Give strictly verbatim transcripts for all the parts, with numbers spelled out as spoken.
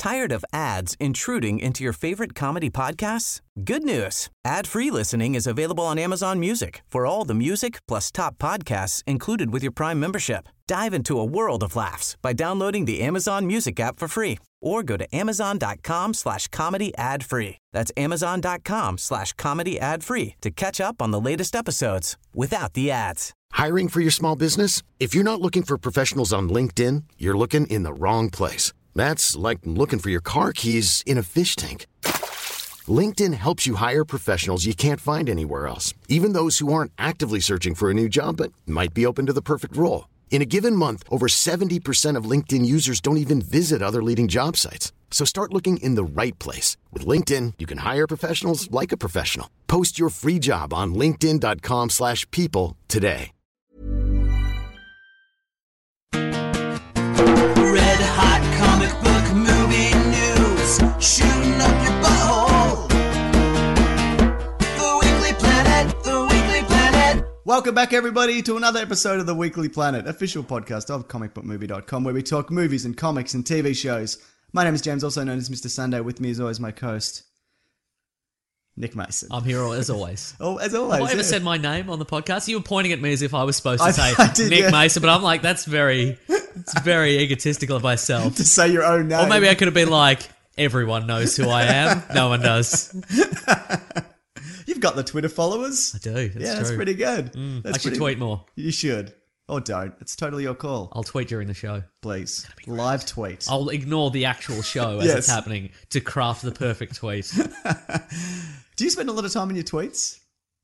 Tired of ads intruding into your favorite comedy podcasts? Good news. Ad-free listening is available on Amazon Music for all the music plus top podcasts included with your Prime membership. Dive into a world of laughs by downloading the Amazon Music app for free or go to amazon.com slash comedy ad free. That's amazon.com slash comedy ad free to catch up on the latest episodes without the ads. Hiring for your small business? If you're not looking for professionals on LinkedIn, you're looking in the wrong place. That's like looking for your car keys in a fish tank. LinkedIn helps you hire professionals you can't find anywhere else, even those who aren't actively searching for a new job but might be open to the perfect role. In a given month, over seventy percent of LinkedIn users don't even visit other leading job sites. So start looking in the right place. With LinkedIn, you can hire professionals like a professional. Post your free job on linkedin.com slash people today. Red hot comic book movie news, shooting up your butthole. The Weekly Planet, the Weekly Planet. Welcome back, everybody, to another episode of the Weekly Planet, official podcast of comic book movie dot com, where we talk movies and comics and T V shows. My name is James, also known as Mister Sunday. With me, as always, my co-host, Nick Mason. I'm here as always. Oh, as always. Have I ever yeah. said my name on the podcast? You were pointing at me as if I was supposed to I- say I did, Nick yeah. Mason, but I'm like, that's very, it's very egotistical of myself. To say your own name. Or maybe I could have been like, everyone knows who I am. No one does. You've got the Twitter followers. I do. That's yeah, true. that's pretty good. Mm, That's I should pretty- tweet more. You should. Or don't. It's totally your call. I'll tweet during the show. Please. Live tweet. I'll ignore the actual show as Yes. it's happening to craft the perfect tweet. Do you spend a lot of time in your tweets?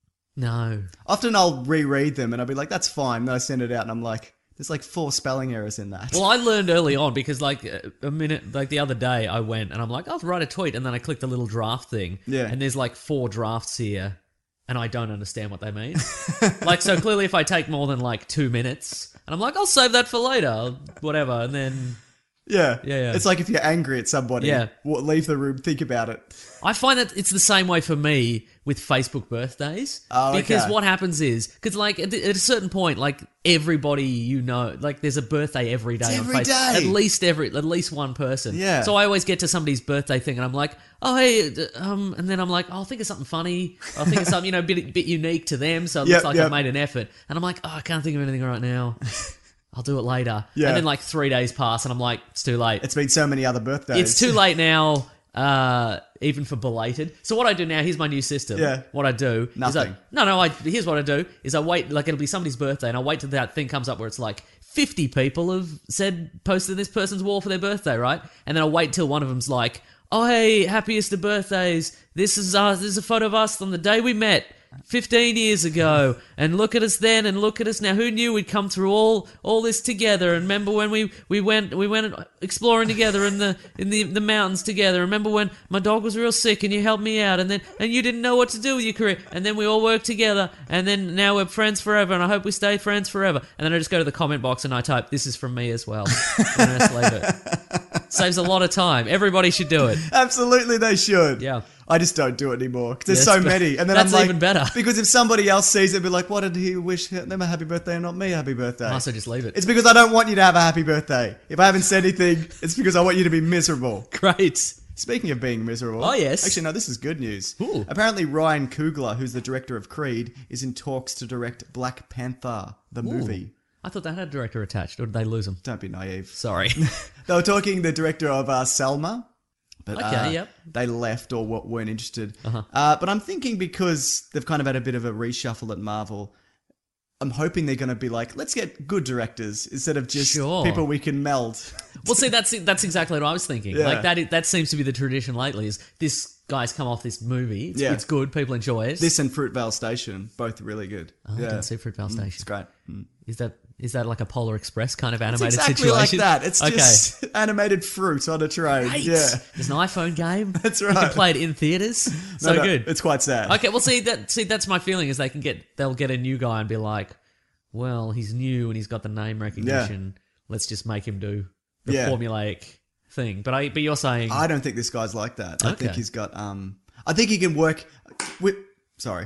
No. Often I'll reread them and I'll be like, that's fine. Then I send it out and I'm like, there's like four spelling errors in that. Well, I learned early on because, like, a minute, like the other day, I went and I'm like, I'll write a tweet, and then I click the little draft thing, Yeah. and there's like four drafts here, and I don't understand what they mean. Like, so clearly, if I take more than like two minutes, and I'm like, I'll save that for later, whatever, and then yeah. Yeah, yeah. It's like if you're angry at somebody, Yeah. well, leave the room, think about it. I find that it's the same way for me with Facebook birthdays. Oh, because okay. what happens is, because like at, at a certain point, like everybody you know, like there's a birthday every day It's on every Facebook. day. At least every, at least one person. Yeah. So I always get to somebody's birthday thing, and I'm like, oh hey, d- um, and then I'm like, oh, I'll think of something funny. I'll think of something, you know, a bit, bit unique to them, so it Yep, looks like yep. I've made an effort. And I'm like, oh, I can't think of anything right now. I'll do it later. Yeah. And then like three days pass, and I'm like, it's too late. It's been so many other birthdays. It's too late now, uh, even for belated. So what I do now, here's my new system. Yeah. What I do is Nothing. I, no, no, I, here's what I do is I wait, like it'll be somebody's birthday, and I wait till that thing comes up where it's like fifty people have said, posted this person's wall for their birthday, right? And then I wait till one of them's like, oh hey, happiest of birthdays. This is us, this is a photo of us on the day we met. fifteen years ago, and look at us then, and look at us now. Who knew we'd come through all all this together? And remember when we, we went we went exploring together in the in the, the mountains together. Remember when my dog was real sick and you helped me out, and then and you didn't know what to do with your career, and then we all worked together, and then now we're friends forever, and I hope we stay friends forever. And then I just go to the comment box and I type, "This is from me as well," and I just leave it. Saves a lot of time. Everybody should do it. Absolutely, they should. Yeah. I just don't do it anymore because there's Yeah, so it's be- many, and then that's I'm like, even better. because if somebody else sees it, be like, "Why did he wish them a happy birthday and not me a happy birthday?" I also just leave it. It's because I don't want you to have a happy birthday. If I haven't said anything, it's because I want you to be miserable. Great. Speaking of being miserable, Oh, yes. Actually, no, this is good news. Ooh. Apparently, Ryan Coogler, who's the director of Creed, is in talks to direct Black Panther, the movie. I thought they had a director attached, or did they lose him? Don't be naive. Sorry. They were talking the director of uh, Selma. But, Okay, uh, yep. they left or w- weren't interested. Uh-huh. Uh, but I'm thinking because they've kind of had a bit of a reshuffle at Marvel, I'm hoping they're going to be like, let's get good directors instead of just Sure. people we can meld. Well, see, that's that's exactly what I was thinking. Yeah. Like that, is, that seems to be the tradition lately. Is this guy's come off this movie? It's, Yeah. it's good. People enjoy it. This and Fruitvale Station, both really good. oh, I yeah. didn't see Fruitvale It's Station. great. Mm. Is that is that like a Polar Express kind of It's animated exactly situation? like that. It's okay. just animated fruit on a train. Great. Yeah. There's an iPhone game. That's You can right. play it in theaters. So No, no, good. It's quite sad. Okay, well, see that see that's my feeling is they can get they'll get a new guy and be like, well, he's new and he's got the name recognition. Let's just make him do the Yeah. formulaic thing. But I but you're saying I don't think this guy's like that. I think Okay. he's got. Um, I think he can work with. Sorry,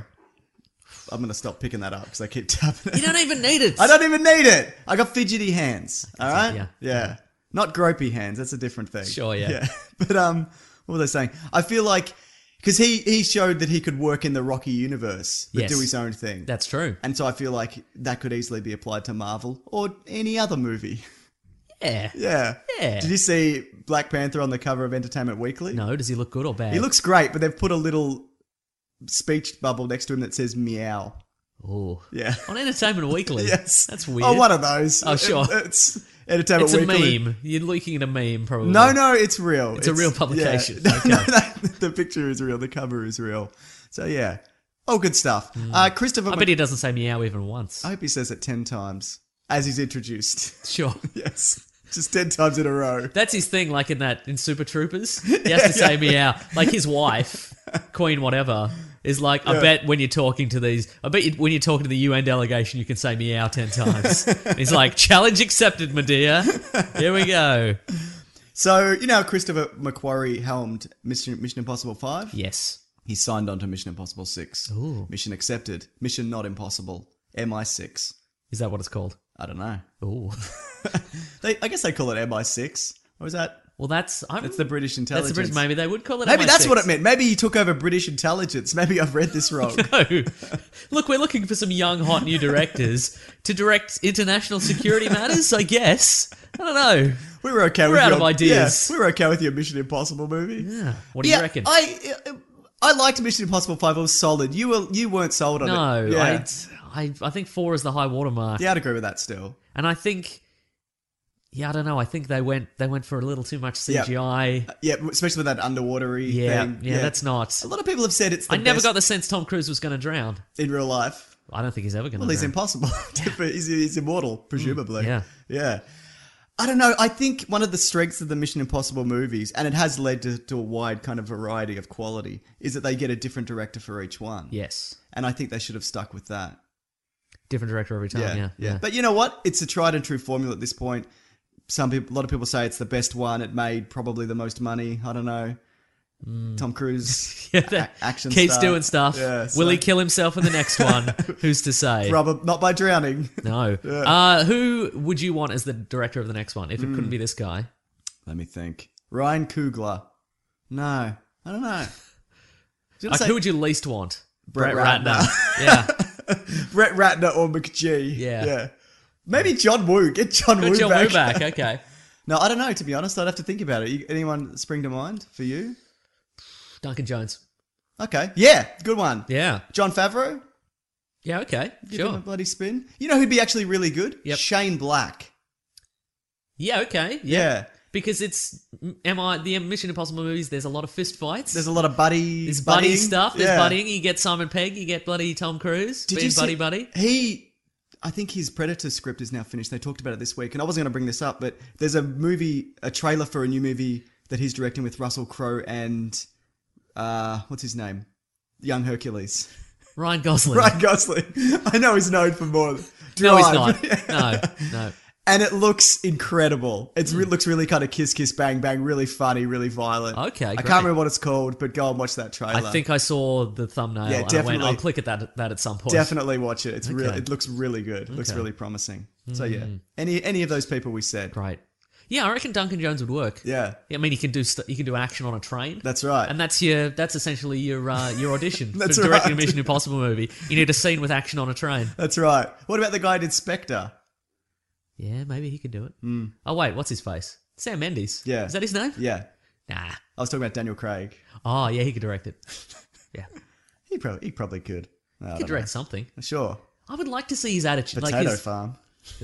I'm gonna stop picking that up because I keep tapping it. you don't even need it. I don't even need it. I got fidgety hands. All right. yeah. Yeah. Not gropey hands. That's a different thing. Sure, yeah. Yeah. But um, what was I saying? I feel like because he he showed that he could work in the Rocky universe, but Yes. do his own thing. That's true. And so I feel like that could easily be applied to Marvel or any other movie. Yeah. Yeah. Yeah. Did you see Black Panther on the cover of Entertainment Weekly? No, does he look good or bad? He looks great, but they've put a little speech bubble next to him that says meow. Oh. Yeah. On Entertainment Weekly. Yes. That's weird. Oh, one of those. Oh, sure. It- it's Entertainment It's a Weekly. meme. You're looking at a meme, probably. No, no, it's real. It's a real publication. Yeah. Okay. No, no, the picture is real. The cover is real. So, yeah. Oh, good stuff. Uh, Christopher... I Mc- bet he doesn't say meow even once. I hope he says it ten times as he's introduced. Sure. Yes. Just ten times in a row. That's his thing, like in that, in Super Troopers. He has to say meow. Like his wife, Queen whatever, is like, I Yeah. bet when you're talking to these, I bet you, when you're talking to the U N delegation, you can say meow ten times. He's like, challenge accepted, my dear. Here we go. So, you know how Christopher McQuarrie helmed Mission, Mission Impossible five? Yes. He signed on to Mission Impossible six. Ooh. Mission accepted. Mission not impossible. M I six. Is that what it's called? I don't know. Ooh. They, I guess they call it M I six. Or is that... Well, that's... I'm, That's the British intelligence. That's the British... Maybe they would call it Maybe M I six. that's what it meant. Maybe he took over British intelligence. Maybe I've read this wrong. No. Look, we're looking for some young, hot new directors to direct international security matters, I guess. I don't know. We were okay We're with out your, of ideas. Yeah, we were okay with your Mission Impossible movie. Yeah. What do yeah, you reckon? I I liked Mission Impossible five. It was solid. You were you weren't sold on no, it. Yeah. I, I, I think four is the high watermark. Yeah, I'd agree with that still. And I think... Yeah, I don't know. I think they went they went for a little too much C G I. Yeah, especially with that underwatery Yeah, thing. yeah, that's not... A lot of people have said it's the I never best got the sense Tom Cruise was going to drown. in real life. I don't think he's ever going to Well, he's drown. impossible. he's, he's immortal, presumably. yeah. Yeah. I don't know. I think one of the strengths of the Mission Impossible movies, and it has led to, to a wide kind of variety of quality, is that they get a different director for each one. Yes. And I think they should have stuck with that. Different director every time, yeah. yeah, Yeah. But you know what? It's a tried and true formula at this point. Some people, a lot of people say it's the best one. It made probably the most money. I don't know. Tom Cruise Yeah, that a- action keeps star. doing stuff. Yeah, so- Will he kill himself in the next one? Who's to say? Rubber, not by drowning. No. Uh, who would you want as the director of the next one if it couldn't be this guy? Let me think. Ryan Coogler. No, I don't know. I was gonna Like, say who would you least want? Brett yeah. Brett Ratner or McGee. Yeah. yeah. Maybe John Woo. Get John Good Woo John back. Woo back. Okay. No, I don't know. To be honest, I'd have to think about it. You, anyone spring to mind for you? Duncan Jones. Okay. Yeah, good one. Yeah. John Favreau. Yeah, okay. Give him a Sure. bloody spin. You know who'd be actually really good? Yep. Shane Black. Yeah, okay. Yeah. Because it's am I the Mission Impossible movies, there's a lot of fist fights. There's a lot of buddy. There's buddy buddying. stuff. There's Yeah. buddying. You get Simon Pegg. You get bloody Tom Cruise. Did being you see, buddy buddy. He, I think his Predator script is now finished. They talked about it this week, and I wasn't going to bring this up, but there's a movie, a trailer for a new movie that he's directing with Russell Crowe and, uh, what's his name? Young Hercules. Ryan Gosling. Ryan Gosling. I know he's known for more. No, he's Drive. not. No, no. And it looks incredible. It re- looks really kind of kiss, kiss, bang, bang, really funny, really violent. Okay, I great. can't remember what it's called, but go and watch that trailer. I think I saw the thumbnail. Yeah, and I definitely. went, I'll click at that that at some point. Definitely watch it. It's Okay. really, it looks really good. It looks Okay. really promising. So yeah, any any of those people we said. Great. Yeah, I reckon Duncan Jones would work. Yeah, I mean, you can do st- you can do action on a train. that's right. And that's your that's essentially your uh, your audition That's for directing right. a Mission Impossible movie. You need a scene with action on a train. That's right. What about the guy in Inspector? Yeah, maybe he could do it. Oh wait, what's his face? Sam Mendes. Yeah. Is that his name? Yeah, Nah. I was talking about Daniel Craig. Oh yeah, he could direct it. Yeah, He probably he probably could. I he don't could direct something. know. Sure. I would like to see his attitude. Potato like his, Farm.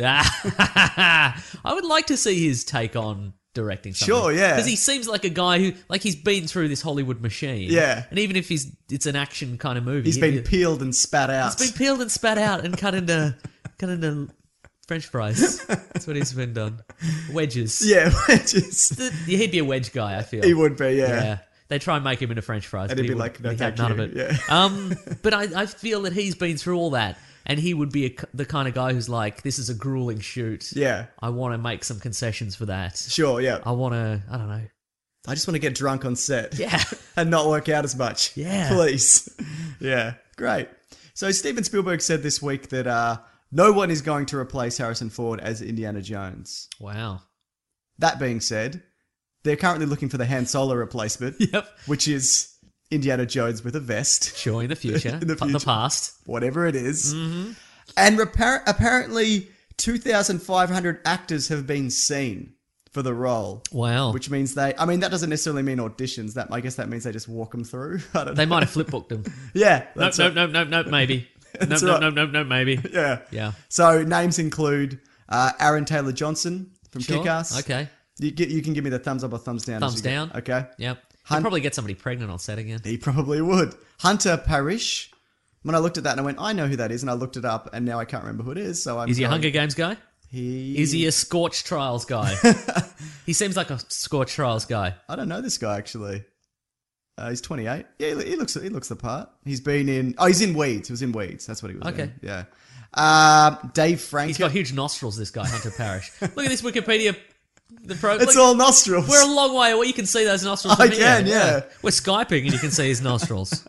I would like to see his take on directing something. Sure, yeah. Because he seems like a guy who, like, he's been through this Hollywood machine. Yeah. And even if he's it's an action kind of movie, He's he- been peeled and spat out. he's been peeled and spat out and cut into cut into French fries. That's what he's been done. Wedges. Yeah, just The- yeah, he'd be a wedge guy, I feel. he would be. Yeah. Yeah. They try and make him into French fries, And but he'd he be would- like, "No, he thank had none you." of it. Yeah. Um, but I, I feel that he's been through all that, and he would be a, the kind of guy who's like, "This is a grueling shoot. Yeah. I want to make some concessions for that. Sure. Yeah. I want to, I don't know. I just want to get drunk on set. Yeah. and not work out as much. Yeah. Please. Yeah. Great. So Steven Spielberg said this week that uh, no one is going to replace Harrison Ford as Indiana Jones. Wow. that being said, they're currently looking for the Han Solo replacement. Yep. Which is Indiana Jones with a vest. Sure, in the future. In the P- future. The past. Whatever it is. Mm-hmm. And repar- apparently two thousand five hundred actors have been seen for the role. Wow. Which means they... I mean, that doesn't necessarily mean auditions. That I guess that means they just walk them through. I don't They know. might have flip booked them. Yeah. Nope, that's nope, right. nope, nope, nope, maybe. Nope, That's nope, right. nope, nope, nope, maybe. Yeah. Yeah. So names include uh, Aaron Taylor Johnson from Sure. Kick-Ass. Okay. You, get, you can give me the thumbs up or thumbs down. as Thumbs you go. down. Okay. Yep. Hun- He'll probably get somebody pregnant on set again. He probably would. Hunter Parrish. When I looked at that and I went, I know who that is, and I looked it up, and now I can't remember who it is. So I'm. Is he a going- Hunger Games guy? He Is he a Scorch Trials guy? He seems like a Scorch Trials guy. I don't know this guy actually. Uh, he's twenty-eight. Yeah, he he looks he looks the part. He's been in. Oh, he's in Weeds. He was in Weeds. That's what he was. Okay. In. Yeah. Um, Dave Franco. He's got huge nostrils, this guy, Hunter Parrish. Look at this Wikipedia. The pro- It's look, all nostrils. We're a long way away. You can see those nostrils I from here. can, yeah. We're Skyping and you can see his nostrils.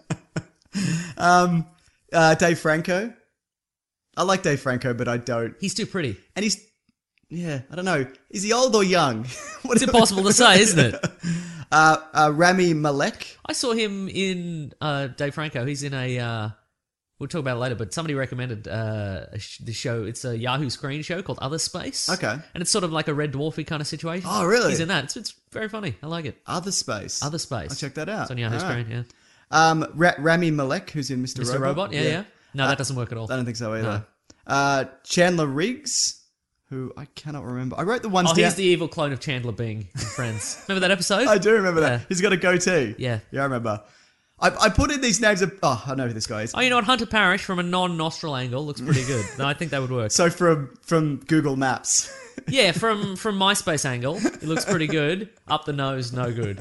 um, uh, Dave Franco. I like Dave Franco, but I don't. He's too pretty. And he's, yeah, I don't know. Is he old or young? What It's impossible to say, isn't it? Uh, uh, Rami Malek. I saw him in uh, Dave Franco. He's in a. Uh, we'll talk about it later, but somebody recommended uh, a sh- the show. It's a Yahoo Screen show called Other Space. Okay. And it's sort of like a Red Dwarfy kind of situation. Oh, really? He's in that. It's, it's very funny. I like it. Other Space. Other Space. I'll check that out. It's on Yahoo All right. Screen, yeah. Um, Ra- Rami Malek, who's in Mister Mister Robot. Robot? Yeah, yeah. No, that doesn't work at all. I don't think so either. No. Uh, Chandler Riggs, who I cannot remember. I wrote the ones Oh, down. he's the evil clone of Chandler Bing in Friends. Remember that episode? I do remember that. Yeah. He's got a goatee. Yeah. Yeah, I remember. I, I put in these names of... Oh, I know who this guy is. Oh, you know what? Hunter Parrish from a non-nostril angle looks pretty good. No, I think that would work. So from from Google Maps. Yeah, from from MySpace angle, it looks pretty good. Up the nose, no good.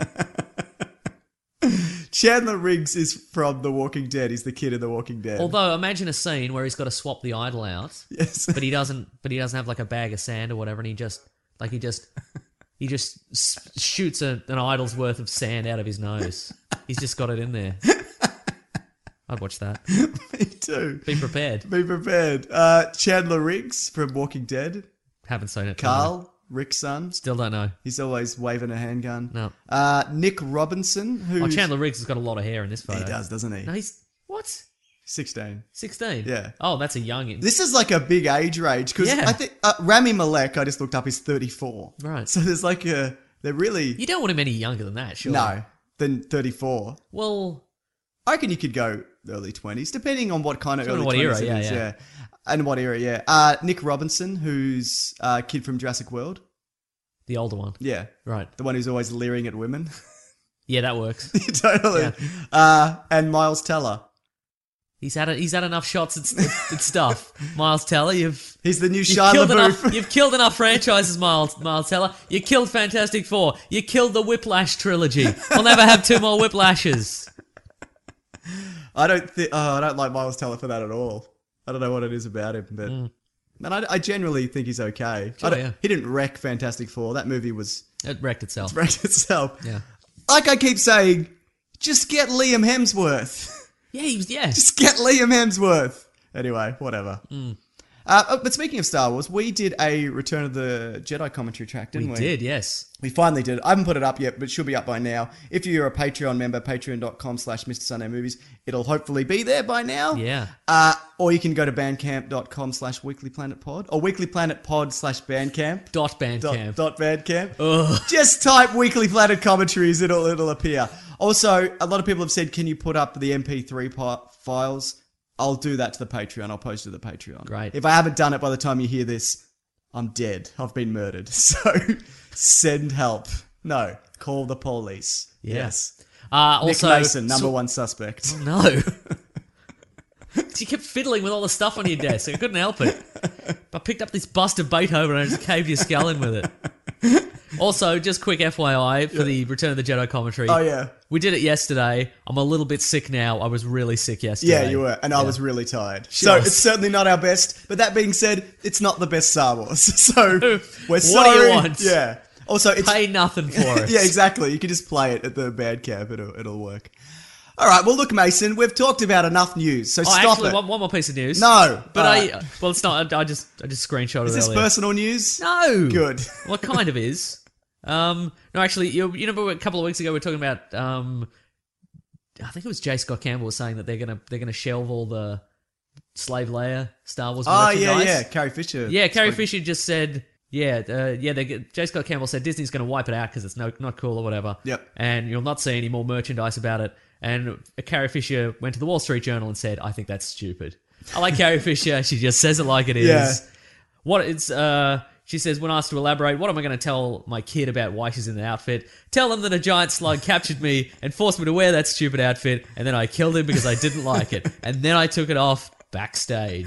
Chandler Riggs is from The Walking Dead. He's the kid in The Walking Dead. Although, imagine a scene where he's got to swap the idol out, Yes. but he doesn't. But he doesn't have like a bag of sand or whatever, and he just like he just he just s- shoots a, an idol's worth of sand out of his nose. He's just got it in there. I'd watch that. Me too. Be prepared. Be prepared. Uh, Chandler Riggs from Walking Dead. Haven't seen it. Carl, Rick's son. Still don't know. He's always waving a handgun. No. Uh, Nick Robinson, who Oh, Chandler Riggs has got a lot of hair in this photo. he does, doesn't he? No, he's what? sixteen. Sixteen. Yeah. Oh, that's a young. This is like a big age range because Yeah. I think uh, Rami Malek, I just looked up, is thirty-four. Right. So there's like a they're really You don't want him any younger than that, sure. no than thirty-four. Well, I reckon you could go early twenties, depending on what kind of Depending early on what twenties era, it yeah, is, yeah. And what era, yeah. Uh, Nick Robinson, who's a uh, kid from Jurassic World. the older one. Yeah. Right. The one who's always leering at women. Yeah, that works. Totally. Yeah. Uh, and Miles Teller. He's had a, he's had enough shots at, at stuff. Miles Teller, you've He's the new you've Shia killed enough. LaBeouf. You've killed enough franchises, Miles Miles Teller. You killed Fantastic Four. You killed the Whiplash trilogy. We'll never have two more Whiplashes. I don't think. Oh, I don't like Miles Teller for that at all. I don't know what it is about him, but and I, I generally think he's okay. Sure, I don't- yeah. He didn't wreck Fantastic Four. That movie was It wrecked itself. wrecked itself. Yeah. Like I keep saying, just get Liam Hemsworth. Yeah, he was. Yeah. Just get Liam Hemsworth. Anyway, whatever. Mm. Uh, oh, but speaking of Star Wars, we did a Return of the Jedi commentary track, didn't We we? did, yes. We finally did it. I haven't put it up yet, but it should be up by now. If you're a Patreon member, patreon.com slash Mr. Sunday Movies, it'll hopefully be there by now. Yeah. Uh, or you can go to bandcamp.com slash weeklyplanetpod or weeklyplanetpod slash bandcamp. Dot Dot, Bandcamp. dot bandcamp. Just type Weekly Planet commentaries, it'll it'll appear. Also, a lot of people have said, can you put up the M P three po- files? I'll do that to the Patreon. I'll post it to the Patreon. Great. If I haven't done it by the time you hear this, I'm dead. I've been murdered. So send help. No, call the police. Yeah. Yes. Uh, Nick also, Mason, number so- one suspect. No. You kept fiddling with all the stuff on your desk. I couldn't help it. I picked up this bust of Beethoven and I just caved your skull in with it. Also, just quick F Y I for the Return of the Jedi commentary. Oh, yeah. We did it yesterday. I'm a little bit sick now. I was really sick yesterday. Yeah, you were. And I was really tired. She so was. it's certainly not our best. But that being said, it's not the best Star Wars. So we're What sorry. do you want? Yeah. Also, it's... Pay nothing for it. Yeah, exactly. You can just play it at the bad camp. It'll, it'll work. All right. Well, look, Mason, we've talked about enough news. So Oh, stop actually, it. one, one more piece of news. No. But All I... right. Well, it's not. I just I just screenshotted Is it this earlier. personal news? No. Good. What kind of is? Um, no, actually, you, you know, a couple of weeks ago we were talking about. Um, I think it was J. Scott Campbell was saying that they're gonna they're gonna shelve all the Slave Leia Star Wars Oh, merchandise. yeah, yeah. Carrie Fisher. Yeah, Carrie spoke- Fisher just said, yeah, uh, yeah. They get, J. Scott Campbell said Disney's going to wipe it out because it's no, not cool or whatever. Yep. And you'll not see any more merchandise about it. And Carrie Fisher went to the Wall Street Journal and said, "I think that's stupid." I like Carrie Fisher. She just says it like it is. Yeah. What it's uh. She says, when asked to elaborate, what am I going to tell my kid about why she's in the outfit? Tell them that a giant slug captured me and forced me to wear that stupid outfit, and then I killed him because I didn't like it. And then I took it off backstage.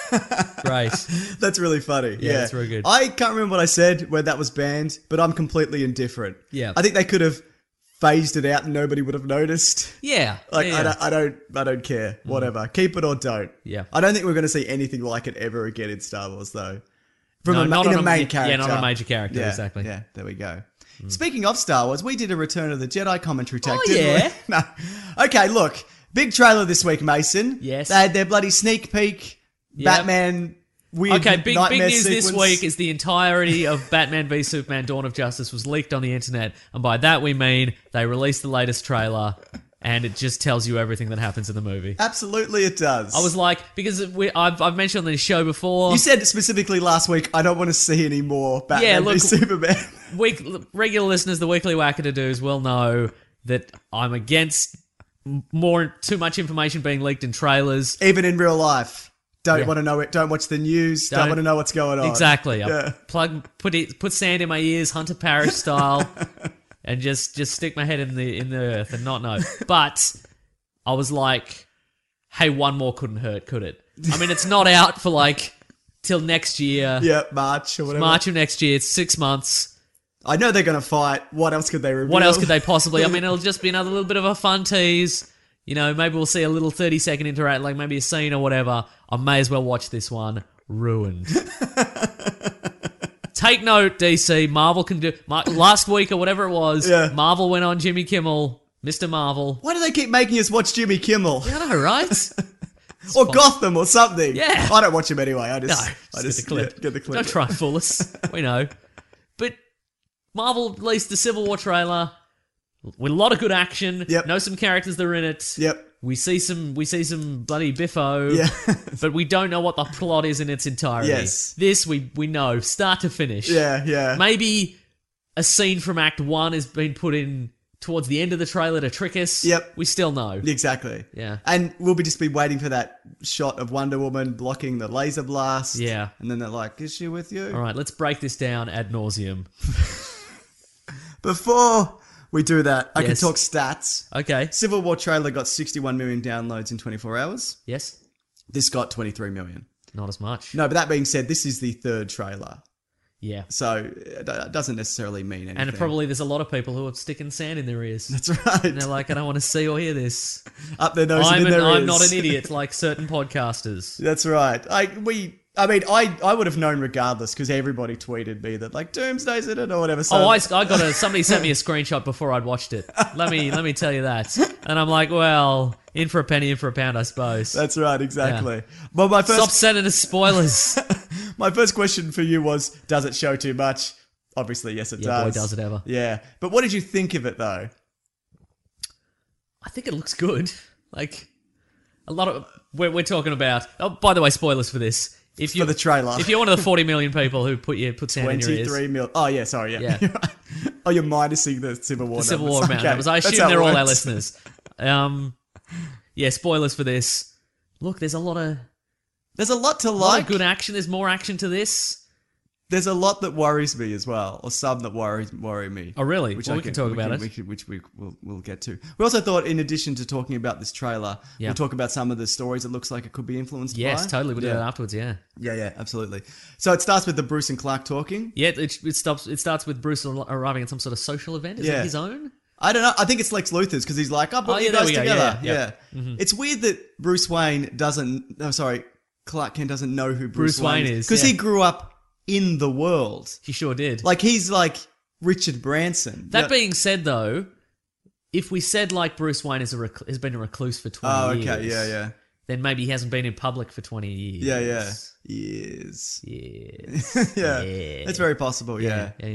Great. That's really funny. Yeah, that's really good. I can't remember what I said when that was banned, but I'm completely indifferent. Yeah. I think they could have phased it out and nobody would have noticed. Yeah. Like yeah. I, don't, I don't, I don't care. Whatever, keep it or don't. Yeah. I don't think we're going to see anything like it ever again in Star Wars, though. From No, a, ma- not in on a a- main yeah, character. not on a major character, Yeah, exactly. Yeah, there we go. Speaking of Star Wars, we did a Return of the Jedi commentary tag, Oh, didn't yeah? we? No. Okay, look. Big trailer this week, Mason. Yes. They had their bloody sneak peek. Yep. Batman weird Okay, big big nightmare news this sequence. week is the entirety of Batman v Superman: Dawn of Justice was leaked on the internet, and by that we mean they released the latest trailer, and it just tells you everything that happens in the movie. Absolutely, it does. I was like, because we, I've I've mentioned on this show before. You said specifically last week, I don't want to see any more Batman Yeah, v look- Superman. Week, regular listeners, the Weekly Wackadoos will know that I'm against m- more too much information being leaked in trailers. Even in real life. Don't Yeah. want to know it. Don't watch the news. Don't, Don't- want to know what's going on. Exactly. I Yeah. plug put it put sand in my ears, Hunter Parish style, and just just stick my head in the in the earth and not know. But I was like, hey, one more couldn't hurt, could it? I mean, it's not out for like till next year. Yeah, March or whatever. March of next year. It's six months. I know they're going to fight. What else could they reveal? What else could they possibly? I mean, it'll just be another little bit of a fun tease. You know, maybe we'll see a little thirty second interact, like maybe a scene or whatever. I may as well watch this one. Ruined. Take note, D C. Marvel can do. Mar- last week or whatever it was, Yeah. Marvel went on Jimmy Kimmel, Mister Marvel. Why do they keep making us watch Jimmy Kimmel? I know, right? or Gotham or something? Yeah. I don't watch him anyway. I No, just, just, I just get the clip. yeah, get the clip. Don't try and fool us. We know. But Marvel released the Civil War trailer with a lot of good action. Yep. Know some characters that are in it. Yep. We see some we see some bloody biffo. Yeah. But we don't know what the plot is in its entirety. Yes. This we we know, start to finish. Yeah, yeah. Maybe a scene from Act One has been put in towards the end of the trailer to trick us. Yep. We still know. Exactly. Yeah. And we'll be just be waiting for that shot of Wonder Woman blocking the laser blast. Yeah. And then they're like, is she with you? All right, let's break this down ad nauseum. Before we do that, I Yes. can talk stats. Okay. Civil War trailer got sixty-one million downloads in twenty-four hours. Yes. This got twenty-three million. Not as much. No, but that being said, this is the third trailer. Yeah. So it it doesn't necessarily mean anything. And probably there's a lot of people who are sticking sand in their ears. That's right. And they're like, I don't want to see or hear this. Up their nose I'm, and in an, their I'm ears. not an idiot like certain podcasters. That's right. I we. I mean, I, I would have known regardless because everybody tweeted me that like Doomsday's in it or whatever. So Oh, I, I got a somebody sent me a screenshot before I'd watched it. Let me let me tell you that. And I'm like, well, in for a penny, in for a pound, I suppose. That's right, exactly. But my Stop first sending us spoilers. my first question for you was, does it show too much? Obviously, yes, it Yeah, boy, does. does it ever. Yeah, but what did you think of it though? I think it looks good. Like a lot of we're, we're talking about. Oh, by the way, spoilers for this. If you For the trailer. if you're one of the forty million people who put you put sand in your ears, Twenty-three mil. Oh yeah, sorry, yeah. Yeah. You're right. Oh, you're minusing the Civil War. the Civil numbers. War amount Okay, numbers. I that's assume how it they're all our works. listeners. Um, yeah, spoilers for this. Look, there's a lot of There's a lot to a lot like. of good action. There's more action to this. There's a lot that worries me as well, or some that worry worry me. Oh, really? Which Well, I we can talk we about can- it. we can- which we will we'll get to. We also thought, in addition to talking about this trailer, Yeah. we'll talk about some of the stories it looks like it could be influenced Yes, by. totally. We'll do yeah. that afterwards. Yeah. Yeah, yeah, absolutely. So it starts with the Bruce and Clark talking. Yeah, it, it stops. It starts with Bruce ar- arriving at some sort of social event. Is Yeah. it his own? I don't know. I think it's Lex Luthor's because he's like, I brought Oh, you yeah, there guys we go. together. Yeah, Yeah, yeah, yeah. Mm-hmm. It's weird that Bruce Wayne doesn't. No, sorry, Clark Kent doesn't know who Bruce, Bruce Wayne is, because yeah. he grew up in the world. He sure did. Like he's like Richard Branson. That Yeah. being said, though, if we said like Bruce Wayne is a rec- has been a recluse for twenty Oh, years, okay, yeah, yeah, then maybe he hasn't been in public for twenty years. yeah, yeah. Yes. Yes. yeah, Yeah. it's very possible. Yeah, Yeah, yeah, yeah. Mm.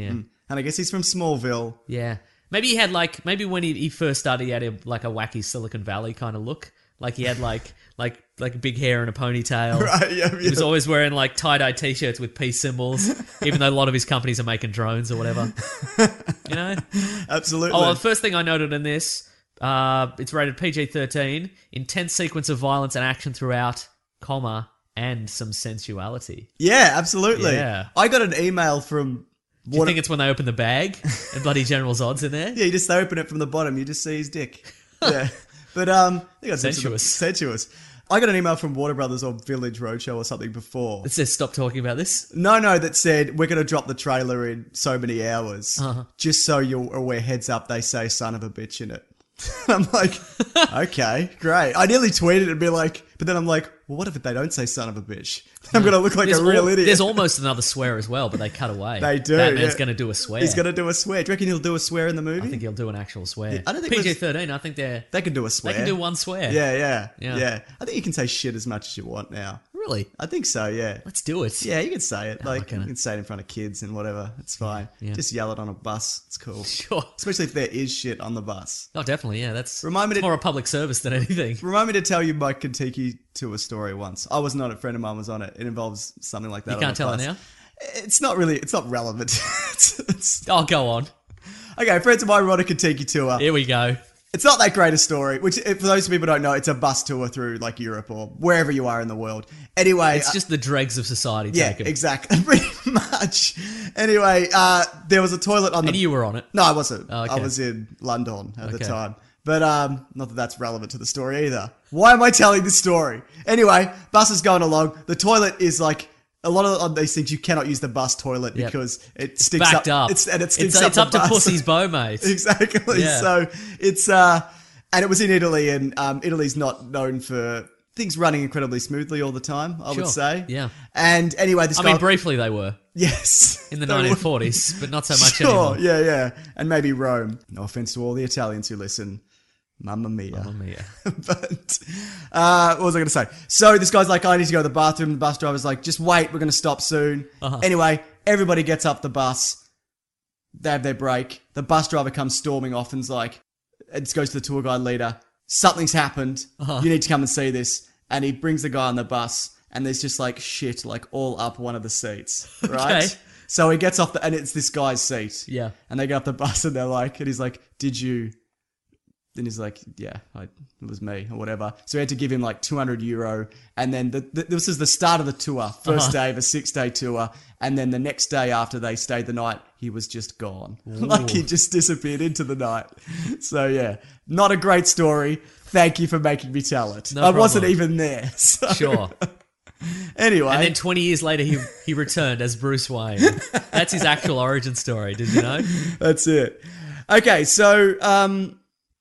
And I guess he's from Smallville. Yeah. Maybe he had like, maybe when he, he first started, he had a, like a wacky Silicon Valley kind of look. Like he had like, like, like big hair and a ponytail. Right, yeah, He was yeah. always wearing like tie-dye t-shirts with peace symbols, even though a lot of his companies are making drones or whatever. You know? Absolutely. Oh, well, the first thing I noted in this, uh, it's rated P G thirteen, intense sequence of violence and action throughout, comma, and some sensuality. yeah, absolutely. Yeah. I got an email from... Do you think it's when they open the bag and bloody General Zod's in there? Yeah, you just open it from the bottom, you just see his dick. Yeah. But, um... I think I said something- Sensuous. Sensuous. I got an email from Warner Brothers or Village Roadshow or something before. It says stop talking about this. No, no, that said, we're going to drop the trailer in so many hours. Uh-huh. Just so you're aware, heads up, they say son of a bitch in it. I'm like, okay, great. I nearly tweeted and be like, but then I'm like, well, what if they don't say son of a bitch? I'm going to look like There's a real al- idiot. There's almost another swear as well, but they cut away. They do, Batman's yeah. going to do a swear. He's going to do a swear. Do you reckon he'll do a swear in the movie? I think he'll do an actual swear. Yeah, I don't think P G there's- thirteen, I think they're... they can do a swear. They can do one swear. Yeah, yeah, Yeah. yeah, I think you can say shit as much as you want now. Really? I think so, yeah. Let's do it. Yeah, you can say it. Like, okay. you can say it in front of kids and whatever. It's fine. Yeah. Just yell it on a bus. It's cool. Sure. Especially if there is shit on the bus. Oh, definitely, yeah. That's Remind me it's to- more a public service than anything. Remind me to tell you my Kentucky tour story once. I wasn't on it. A friend of mine was on it. It involves something like that. You on can't the tell it bus. now? It's not really. It's not relevant. it's, it's, Oh, go on. okay, friends of mine were on a Kentucky tour. Here we go. It's not that great a story. Which, for those people who don't know, it's a bus tour through like Europe or wherever you are in the world. Anyway, It's just the dregs of society yeah, taken. exactly, pretty much. Anyway, uh, there was a toilet on the. And you were on it. No, I wasn't. Oh, okay. I was in London at the Okay. time. But um, not that that's relevant to the story either. Why am I telling this story? Anyway, bus is going along. The toilet is like a lot of, of these things. You cannot use the bus toilet Yep. because it sticks Backed up. It's, and it sticks it's up. it's the up to bus. pussy's bow, mate. Exactly. Yeah. So it's uh, and it was in Italy, and um, Italy's not known for things running incredibly smoothly all the time. I Sure. would say. Yeah. And anyway, this I guy. mean, briefly they were yes. in the They were- nineteen forties, but not so much Sure, anymore. yeah, yeah. And maybe Rome. No offense to all the Italians who listen. Mamma mia. Mamma mia. But, uh, what was I going to say? So this guy's like, I need to go to the bathroom. The bus driver's like, just wait, we're going to stop soon. Uh-huh. Anyway, everybody gets up the bus. They have their break. The bus driver comes storming off and's like, it goes to the tour guide leader. Something's happened. Uh-huh. You need to come and see this. And he brings the guy on the bus, and there's just like shit, like all up one of the seats, right? Okay. So he gets off the, and it's this guy's seat. Yeah. And they get off the bus, and they're like, and he's like, did you? Then he's like, yeah, I, it was me or whatever. So we had to give him like two hundred euro. And then the, the, this is the start of the tour. First day of a six day tour. And then the next day after they stayed the night, he was just gone. Like he just disappeared into the night. So yeah, not a great story. Thank you for making me tell it. No I wasn't problem. even there. So. Sure. Anyway. And then twenty years later, he he returned as Bruce Wayne. That's his actual origin story. Did you know? That's it. Okay, so um,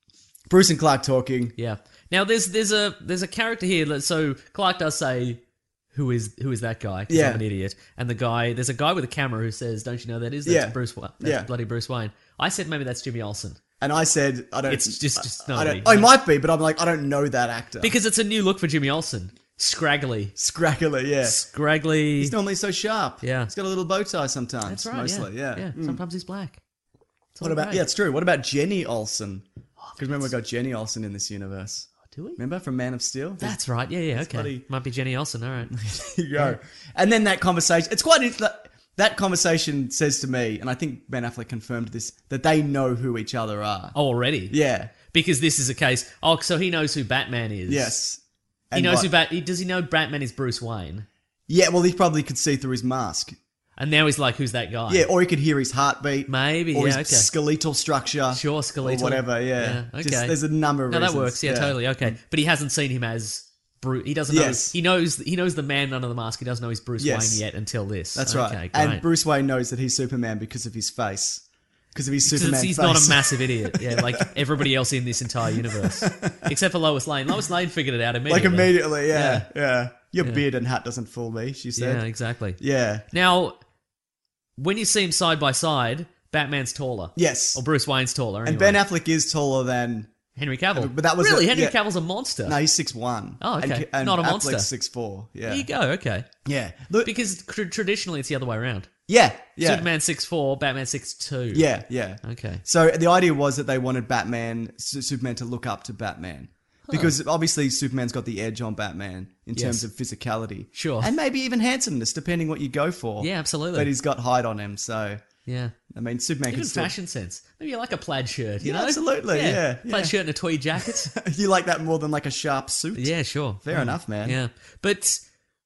Bruce and Clark talking. Yeah. Now there's there's a there's a character here. that- So Clark does say, "Who is who is that guy?" 'Cause Yeah. I'm an idiot. And the guy, there's a guy with a camera who says, "Don't you know that is that's Yeah. Bruce? Wa- That's Yeah. bloody Bruce Wayne." I said maybe that's Jimmy Olsen And I said, I don't. It's just- just I, I nobody. don't. I might be, but I'm like, I don't know that actor. because it's a new look for Jimmy Olsen. Scraggly, Scraggly, yeah. scraggly. He's normally so sharp. Yeah. He's got a little bow tie sometimes. That's right. Mostly, yeah. yeah. Mm. Sometimes he's black. It's What all about? right. Yeah, it's true. What about Jenny Olsen? Because remember, we got Jenny Olsen in this universe. Do we? Remember from Man of Steel? That's right. Yeah, yeah. Okay. bloody- Might be Jenny Olsen. All right. There you go. And then that conversation. It's quite. That, that conversation says to me, and I think Ben Affleck confirmed this, that they know who each other are. Oh, already? Yeah. Because this is a case. Oh, so he knows who Batman is. Yes. He And knows what- who Bat. he- Does he know Batman is Bruce Wayne? Yeah. Well, he probably could see through his mask. And now he's like, who's that guy? Yeah, or he could hear his heartbeat. Maybe, Or yeah, his okay. skeletal structure. Sure, skeletal. Or whatever, yeah. Yeah, Just- okay. there's a number of No, reasons. that works. Yeah, totally. Okay, but he hasn't seen him as Bruce. He doesn't Yes. know. He knows. He knows the man under the mask. He doesn't know he's Bruce Yes. Wayne yet until this. That's okay, right. Great. And Bruce Wayne knows that he's Superman because of his face. Because of his Because Superman he's face. not a massive idiot. Yeah, like everybody else in this entire universe, except for Lois Lane. Lois Lane figured it out immediately. Like immediately, yeah. Yeah. Yeah. Your Yeah. beard and hat doesn't fool me, she Yeah, said. exactly. Yeah. Now, when you see him side by side, Batman's taller. Yes. Or Bruce Wayne's taller. And Anyway. Ben Affleck is taller than... Henry Cavill. But that was really a- Henry yeah. Cavill's a monster. No, he's six one. Oh, okay. And, and Not a monster. Affleck's six four. Yeah. There you go. Okay. Yeah. Look, Because tr- traditionally it's the other way around. Yeah, yeah. Superman six four, Batman six two. Yeah, yeah. Okay. So the idea was that they wanted Batman, Su- Superman to look up to Batman. Because obviously Superman's got the edge on Batman in Yes. terms of physicality. Sure. And maybe even handsomeness, depending what you go for. Yeah, absolutely. But he's got height on him, so... Yeah. I mean, Superman Even can still... fashion sense. Maybe you like a plaid shirt, you Yeah, know? absolutely, yeah, Plaid yeah. shirt and a tweed jacket. You like that more than like a sharp suit? Yeah, sure. Fair enough, man. Yeah. But...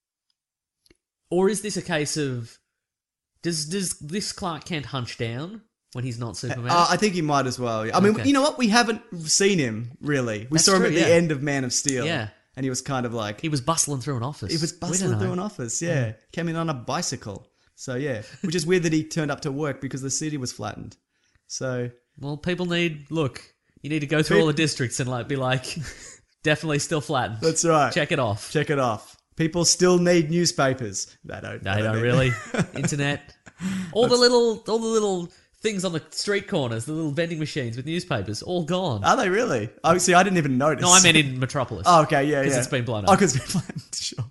Or is this a case of... Does does this Clark Kent hunch down when he's not Superman? Uh, I think he might as well. I mean, Okay. you know what? We haven't seen him, really. We That's saw him true, at the yeah. end of Man of Steel. Yeah. And he was kind of like... he was bustling through an office. He was We don't bustling know. through an office, yeah. Came in on a bicycle. So, yeah. Which is weird that he turned up to work because the city was flattened. So... Well, people need... Look, you need to go through all the districts and like be like... definitely still flattened. That's right. Check it off. Check it off. People still need newspapers. They don't. No, they no, need- really. Internet. All the little, all the little things on the street corners, the little vending machines with newspapers, all gone. Are they really? Oh, see, I didn't even notice. No, I meant in Metropolis. Oh, okay, yeah, yeah. Because it's been blown up. Oh, because it's been blown up, sure.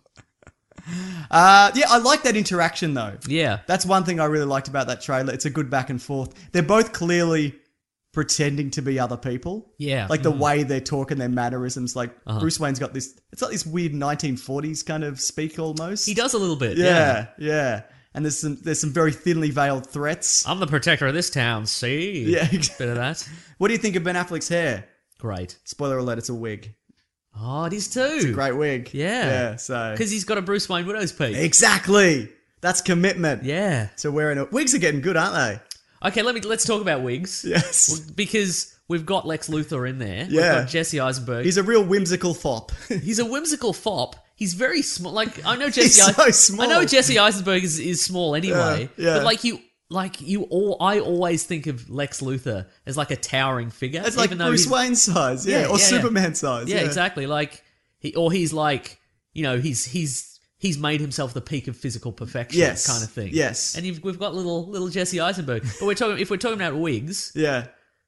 Uh, yeah, I like that interaction, though. Yeah. That's one thing I really liked about that trailer. It's a good back and forth. They're both clearly pretending to be other people. Yeah. Like the way they're talking, their mannerisms. Like, Uh-huh. Bruce Wayne's got this... It's like this weird nineteen forties kind of speak almost. He does a little bit. Yeah, yeah. And there's some there's some very thinly veiled threats. I'm the protector of this town, see? Yeah. Bit of that. What do you think of Ben Affleck's hair? Great. Spoiler alert, it's a wig. Oh, it is too. Great wig. Yeah. Yeah, so... Because he's got a Bruce Wayne widow's peak. Exactly! That's commitment. Yeah. So wearing a... Wigs are getting good, aren't they? Okay, let me let's talk about wigs. Yes. Because we've got Lex Luthor in there. We've Yeah. got Jesse Eisenberg. He's a real whimsical fop. He's a whimsical fop. He's very small. Like I know Jesse. He's so Eis- small. I know Jesse Eisenberg is, is small anyway. Yeah, yeah. But like you, like you, all I always think of Lex Luthor as like a towering figure. It's like even though Bruce he's- Wayne size, yeah. Yeah, or yeah, Superman size. Yeah, Yeah, exactly. Like he, or he's like, you know, he's he's he's made himself the peak of physical perfection, Yes, kind of thing. yes. And you've, we've got little little Jesse Eisenberg. But we're talking if we're talking about wigs. Yeah.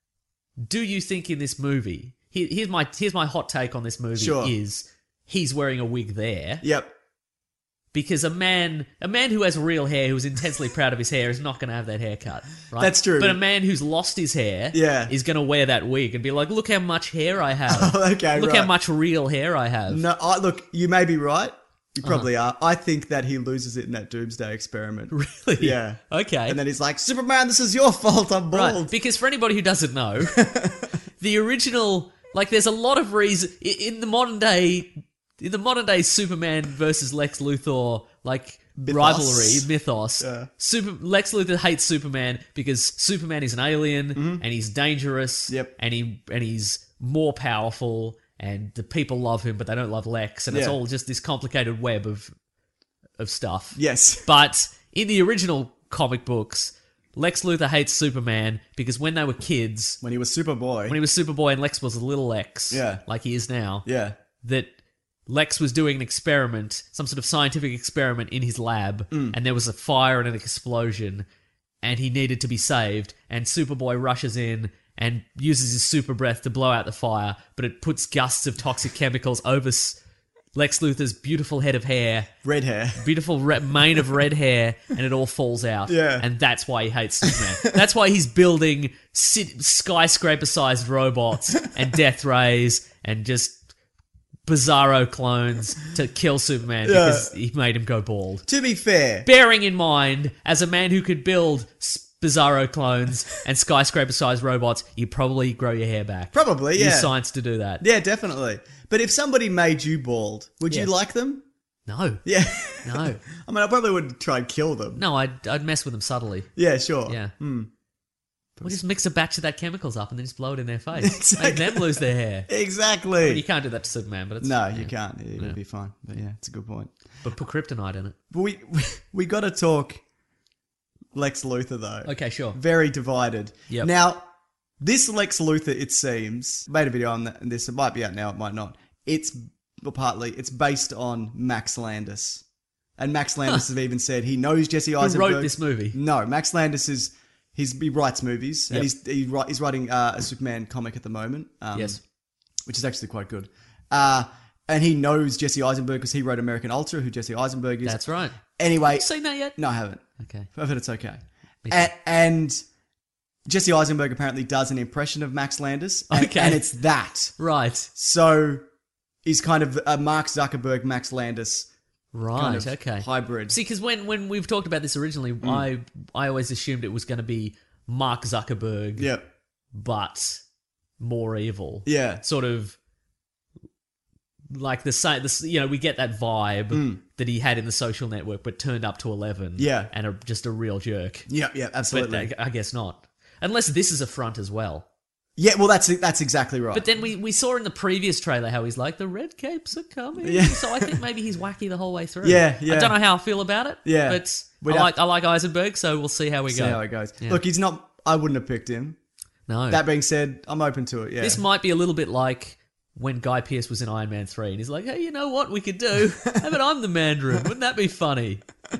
Do you think in this movie? Here, here's my here's my hot take on this movie Sure. is he's wearing a wig there. Yep. Because a man, a man who has real hair, who's intensely proud of his hair, is not going to have that haircut, right? That's true. But a man who's lost his hair, Yeah. is going to wear that wig and be like, "Look how much hair I have! Okay, Look right. how much real hair I have!" No, I, look, you may be right. You Uh-huh. probably are. I think that he loses it in that Doomsday experiment. Really? Yeah. Okay. And then he's like, Superman, this is your fault. I'm bald. Right, because for anybody who doesn't know, the original, like, there's a lot of reason i- in the modern day, in the modern day Superman versus Lex Luthor, like Mythos. rivalry mythos. Yeah. Super Lex Luthor hates Superman because Superman is an alien and he's dangerous. Mm-hmm. Yep. and he and he's more powerful, and the people love him, but they don't love Lex, and it's Yeah. all just this complicated web of of stuff. Yes. But in the original comic books, Lex Luthor hates Superman because when they were kids, When he was Superboy. when he was Superboy and Lex was a little Lex, Yeah. like he is now, yeah. that Lex was doing an experiment, some sort of scientific experiment in his lab, Mm. and there was a fire and an explosion, and he needed to be saved, and Superboy rushes in and uses his super breath to blow out the fire, but it puts gusts of toxic chemicals over S- Lex Luthor's beautiful head of hair, Red hair. beautiful re- mane of red hair, and it all falls out. Yeah. And that's why he hates Superman. That's why he's building sit- skyscraper-sized robots and death rays and just bizarro clones to kill Superman Yeah. because he made him go bald. To be fair. Bearing in mind, as a man who could build s- bizarro clones and skyscraper-sized robots, you probably grow your hair back. Probably, yeah. Use science to do that. Yeah, definitely. But if somebody made you bald, would Yeah. you like them? No. Yeah. No. I mean, I probably would try and kill them. No, I'd, I'd mess with them subtly. Yeah, sure. Yeah. Hmm. We'll just mix a batch of that chemicals up and then just blow it in their face. Exactly. Make them lose their hair. Exactly. But you can't do that to Superman, but it's... no, yeah. you can't. It would Yeah. be fine. But yeah, it's a good point. But put kryptonite in it. But we we, we got to talk Lex Luthor though. Okay, sure. Very divided. Yep. Now, this Lex Luthor, it seems, made a video on that, and this. It might be out now. It might not. It's well, partly. It's based on Max Landis, and Max Landis has even said he knows Jesse Who Eisenberg. wrote this movie? No, Max Landis is. He's, he writes movies, and Yep. he's he, wri- he's writing uh, a Superman comic at the moment. Um, Yes. which is actually quite good. Uh, and he knows Jesse Eisenberg because he wrote American Ultra, who Jesse Eisenberg is. That's right. Anyway, Seen that yet? no, I haven't. Okay. I've heard it's okay. And, and Jesse Eisenberg apparently does an impression of Max Landis. And, Okay. and it's that. Right. So he's kind of a Mark Zuckerberg, Max Landis Right. kind of okay. hybrid. See, because when, when we've talked about this originally, Mm. I I always assumed it was going to be Mark Zuckerberg, Yep. but more evil. Yeah. Sort of like the same. The, you know, we get that vibe that he had in The Social Network, but turned up to eleven. Mm. Yeah. and a, just a real jerk. Yep, yep, But absolutely. I, I guess not, unless this is a front as well. Yeah, well, that's that's exactly right. But then we, we saw in the previous trailer how he's like, the red capes are coming. Yeah. So I think maybe he's wacky the whole way through. Yeah, yeah. I don't know how I feel about it. Yeah. But We'd I have- like I like Eisenberg, so we'll see how we See go. how it goes. Yeah. Look, he's not. I wouldn't have picked him. No. That being said, I'm open to it. Yeah. This might be a little bit like when Guy Pearce was in Iron Man three and he's like, hey, you know what we could do? How about I'm the Mandarin? Wouldn't that be funny?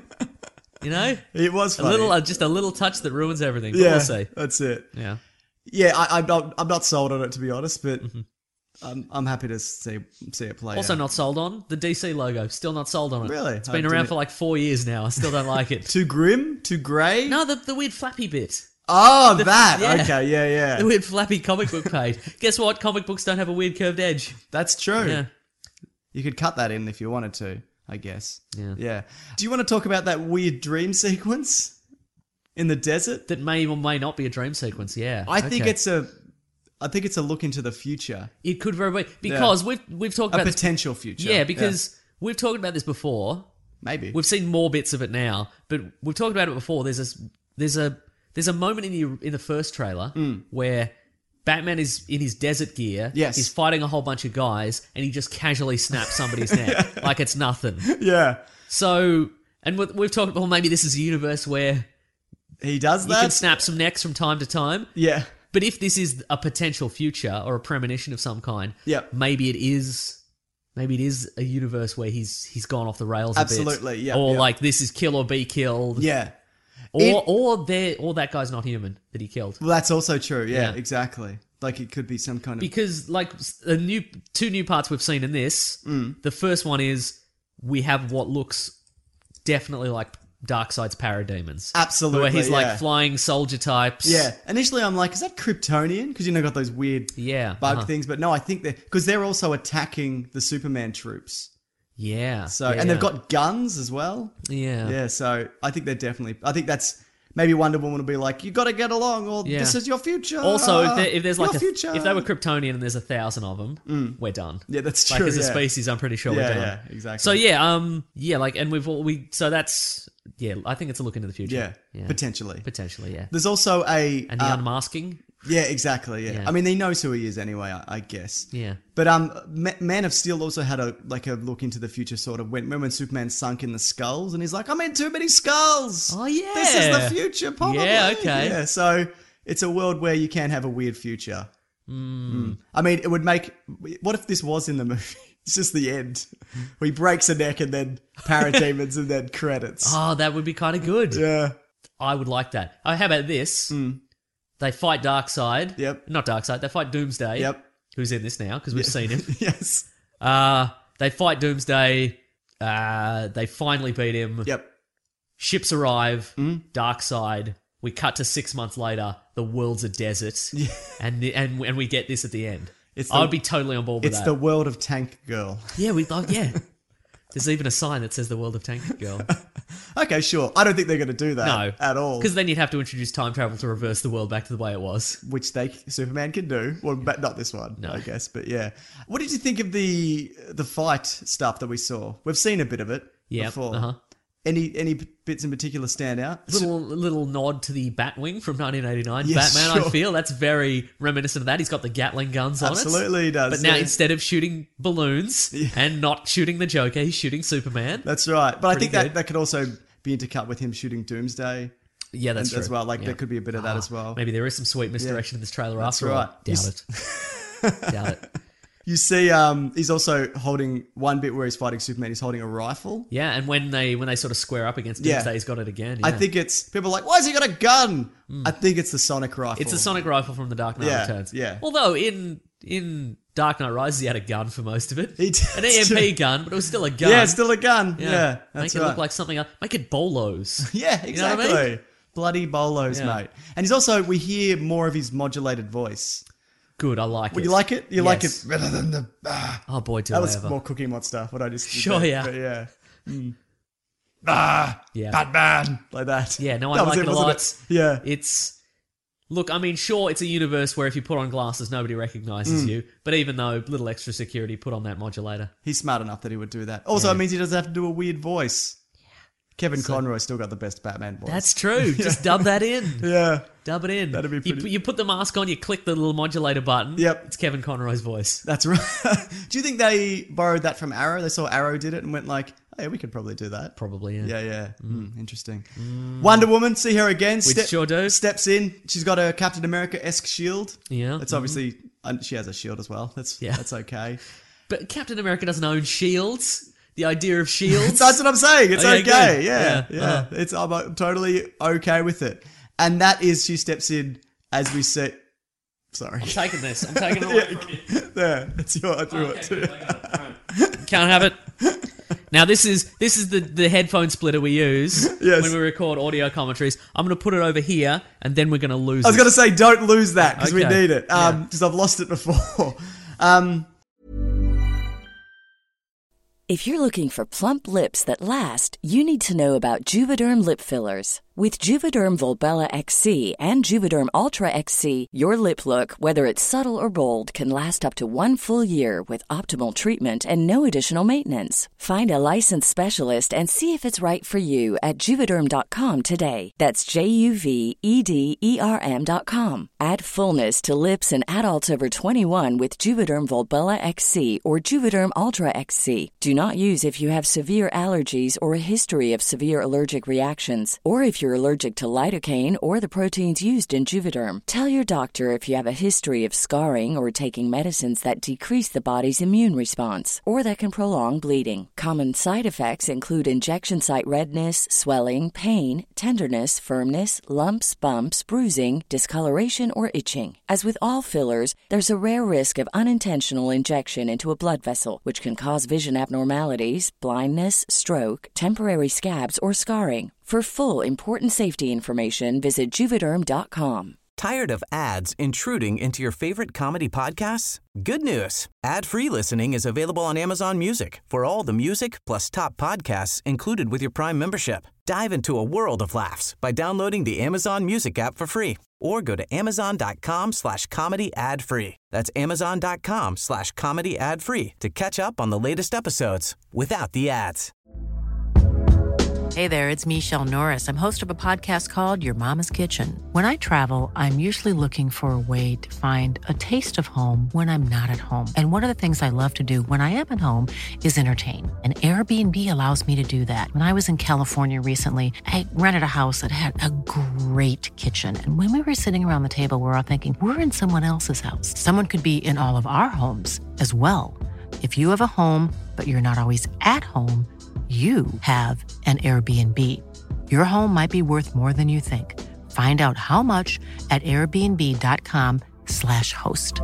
You know? It was A funny. little, uh, just a little touch that ruins everything. But yeah, we'll see. that's it. Yeah. Yeah, I, I'm not. I'm not sold on it, to be honest, but Mm-hmm. I'm I'm happy to see see it play. Also out. not sold on the D C logo. Still not sold on it. Really? It's I been around didn't- for like four years now. I still don't like it. too grim, too grey. No, the, the weird flappy bit. Oh, that. yeah. Okay, yeah, yeah. The weird flappy comic book page. Guess what? Comic books don't have a weird curved edge. That's true. Yeah. You could cut that in if you wanted to, I guess. Yeah. Yeah. Do you want to talk about that weird dream sequence in the desert? That may or may not be a dream sequence, yeah. I think Okay. it's a. I think it's a look into the future, It could very well because we've we've talked a about this. potential future. Yeah, because we've talked about this before. maybe We've seen more bits of it now, but we've talked about it before. There's a there's a there's a moment in the in the first trailer where Batman is in his desert gear. Yes. He's fighting a whole bunch of guys, and he just casually snaps somebody's neck like it's nothing. yeah, So, and we- we've talked. Well, maybe this is a universe where he does you that. can snap some necks from time to time. yeah, But if this is a potential future or a premonition of some kind, Yep. maybe it is. Maybe it is a universe where he's he's gone off the rails a Absolutely, bit. yep, Or yep. like this is kill or be killed. yeah. Or It- or they or that guy's not human that he killed. Well, that's also true. Yeah, Yeah. exactly. Like it could be some kind of. Because like the new two new parts we've seen in this. Mm. The first one is we have what looks definitely like Darkseid's parademons. Absolutely, Where he's yeah. like flying soldier types. Yeah. Initially, I'm like, is that Kryptonian? Because you know, got those weird Yeah. bug uh-huh. things. But no, I think they're because they're also attacking the Superman troops. Yeah. So yeah. and they've got guns as well. Yeah. Yeah. So I think they're definitely. I think that's maybe Wonder Woman will be like, you got to get along, or Yeah. this is your future. Also, if, there, if there's Your like a, future. if they were Kryptonian and there's a thousand of them, we're done. Yeah, that's Like true. as a yeah. species, I'm pretty sure Yeah, we're done. yeah, exactly. So yeah, um, yeah, like, and we've all we so that's yeah, I think it's a look into the future. Yeah, yeah. potentially. potentially, yeah. There's also a And the uh, unmasking, yeah, exactly. Yeah. Yeah. I mean, he knows who he is anyway. I, I guess. yeah, But um, Ma- Man of Steel also had a like a look into the future, sort of. When when Superman sunk in the skulls, and he's like, "I'm in too many skulls." Oh, yeah. this is the future, probably. Yeah, okay. Yeah, so it's a world where you can have a weird future. Mm. I mean, it would make. What if this was in the movie? It's just the end, where he breaks a neck and then parademons and then credits. oh, that would be kind of good. Yeah. I would like that. Oh, how about this? They fight Darkseid. Yep. Not Darkseid. They fight Doomsday. Yep. Who's in this now because we've seen him. yes. Uh, they fight Doomsday. Uh, they finally beat him. Yep. Ships arrive. Mm. Darkseid. We cut to six months later. The world's a desert, and the, and and we get this at the end. It's I the- would be totally on board with It's that. the world of Tank Girl. yeah, we like yeah. There's even a sign that says the world of Tank Girl. Okay, sure. I don't think they're going to do that No, at all. Because then you'd have to introduce time travel to reverse the world back to the way it was. Which they Superman can do. Well, but not this one, No. I guess. But yeah, what did you think of the the fight stuff that we saw? We've seen a bit of it Yeah. before. Uh-huh. Any any bits in particular stand out? Little little nod to the Batwing from nineteen eighty-nine. Yes, Batman, sure. I feel that's very reminiscent of that. He's got the Gatling guns on it. Absolutely, he does. But now yeah. instead of shooting balloons and not shooting the Joker, he's shooting Superman. That's right. But I Pretty think that good. that could also be intercut with him shooting Doomsday. Yeah, that's and- as true. well. Like Yeah. there could be a bit of that Ah, as well. Maybe there is some sweet misdirection in this trailer That's after all. right. You Doubt s- it. Doubt it. You see, um, he's also holding one bit where he's fighting Superman. He's holding a rifle. Yeah, and when they when they sort of square up against Yeah. Doomsday, he's got it again. I yeah. think it's people are like, why has he got a gun? I think it's the sonic rifle. it's a sonic rifle from The Dark Knight Yeah, Returns. yeah. Although in in Dark Knight Rises, he had a gun for most of it. He did, An E M P gun, but it was still a gun. Yeah, it's still a gun. Yeah, that's Make it right. look like something else. Make it bolos. Yeah, You know what I exactly. mean? Bloody bolos, Yeah. mate. And he's also, we hear more of his modulated voice. Good, I like Well, it. you like it? You like Yes. it better than the... Ah. Oh boy, do That I was ever. more Cookie Mod stuff, what I just did Sure, there. yeah. But yeah. Mm. Ah, Yeah. Batman. Like that. Yeah, no, I That was like it a wasn't lot. Yeah. It's look, I mean, sure, it's a universe where if you put on glasses, nobody recognizes Mm. you. But even though little extra security, put on that modulator. He's smart enough that he would do that. Also, Yeah. it means he doesn't have to do a weird voice. Kevin Conroy still got the best Batman voice. That's true. Just dub that in. Yeah. Dub it in. That'd be You, pretty- pu- you put the mask on, you click the little modulator button. Yep. It's Kevin Conroy's voice. That's right. Do you think they borrowed that from Arrow? They saw Arrow did it and went like, hey, we could probably do that. Probably, yeah. Yeah, yeah. Mm, interesting. Wonder Woman, see her again. We sure do. Steps in. She's got a Captain America-esque shield. Yeah. It's obviously, uh, she has a shield as well. That's Yeah. that's okay. But Captain America doesn't own shields. The idea of shields. That's what I'm saying. It's Okay, okay. good. Yeah, Yeah. yeah. Uh-huh. It's I'm uh, totally okay with it. And that is, she steps in as we see. Sorry. I'm taking this. I'm taking it away. There, it's your. I threw it too. Can't have it. Now this is this is the, the headphone splitter we use Yes. when we record audio commentaries. I'm going to put it over here, and then we're going to lose I was it. going to say, don't lose that because we Okay. need it. Um, Yeah. because I've lost it before. Um, If you're looking for plump lips that last, you need to know about Juvederm lip fillers. With Juvederm Volbella X C and Juvederm Ultra X C, your lip look, whether it's subtle or bold, can last up to one full year with optimal treatment and no additional maintenance. Find a licensed specialist and see if it's right for you at Juvederm dot com today. That's J U V E D E R M dot com. Add fullness to lips in adults over twenty-one with Juvederm Volbella X C or Juvederm Ultra X C. Do not use if you have severe allergies or a history of severe allergic reactions, or if you're allergic to lidocaine or the proteins used in Juvederm. Tell your doctor if you have a history of scarring or taking medicines that decrease the body's immune response or that can prolong bleeding. Common side effects include injection site redness, swelling, pain, tenderness, firmness, lumps, bumps, bruising, discoloration, or itching. As with all fillers, there's a rare risk of unintentional injection into a blood vessel, which can cause vision abnormalities, blindness, stroke, temporary scabs, or scarring. For full important safety information, visit Juvederm dot com. Tired of ads intruding into your favorite comedy podcasts? Good news. Ad-free listening is available on Amazon Music for all the music plus top podcasts included with your Prime membership. Dive into a world of laughs by downloading the Amazon Music app for free or go to amazon.com slash comedy ad free. That's amazon.com slash comedy ad free to catch up on the latest episodes without the ads. Hey there, it's Michelle Norris. I'm host of a podcast called Your Mama's Kitchen. When I travel, I'm usually looking for a way to find a taste of home when I'm not at home. And one of the things I love to do when I am at home is entertain. And Airbnb allows me to do that. When I was in California recently, I rented a house that had a great kitchen. And when we were sitting around the table, we were all thinking, we're in someone else's house. Someone could be in all of our homes as well. If you have a home, but you're not always at home, you have an Airbnb. Your home might be worth more than you think. Find out how much at airbnb.com slash host.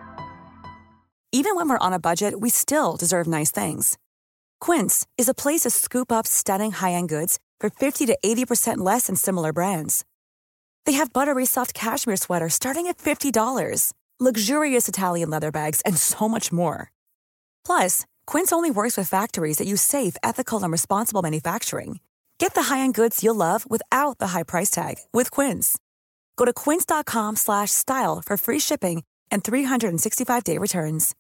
Even when we're on a budget, we still deserve nice things. Quince is a place to scoop up stunning high-end goods for fifty to eighty percent less than similar brands. They have buttery soft cashmere sweaters starting at fifty dollars, luxurious Italian leather bags, and so much more. Plus, Quince only works with factories that use safe, ethical, and responsible manufacturing. Get the high-end goods you'll love without the high price tag with Quince. Go to quince.com slash style for free shipping and three sixty-five day returns.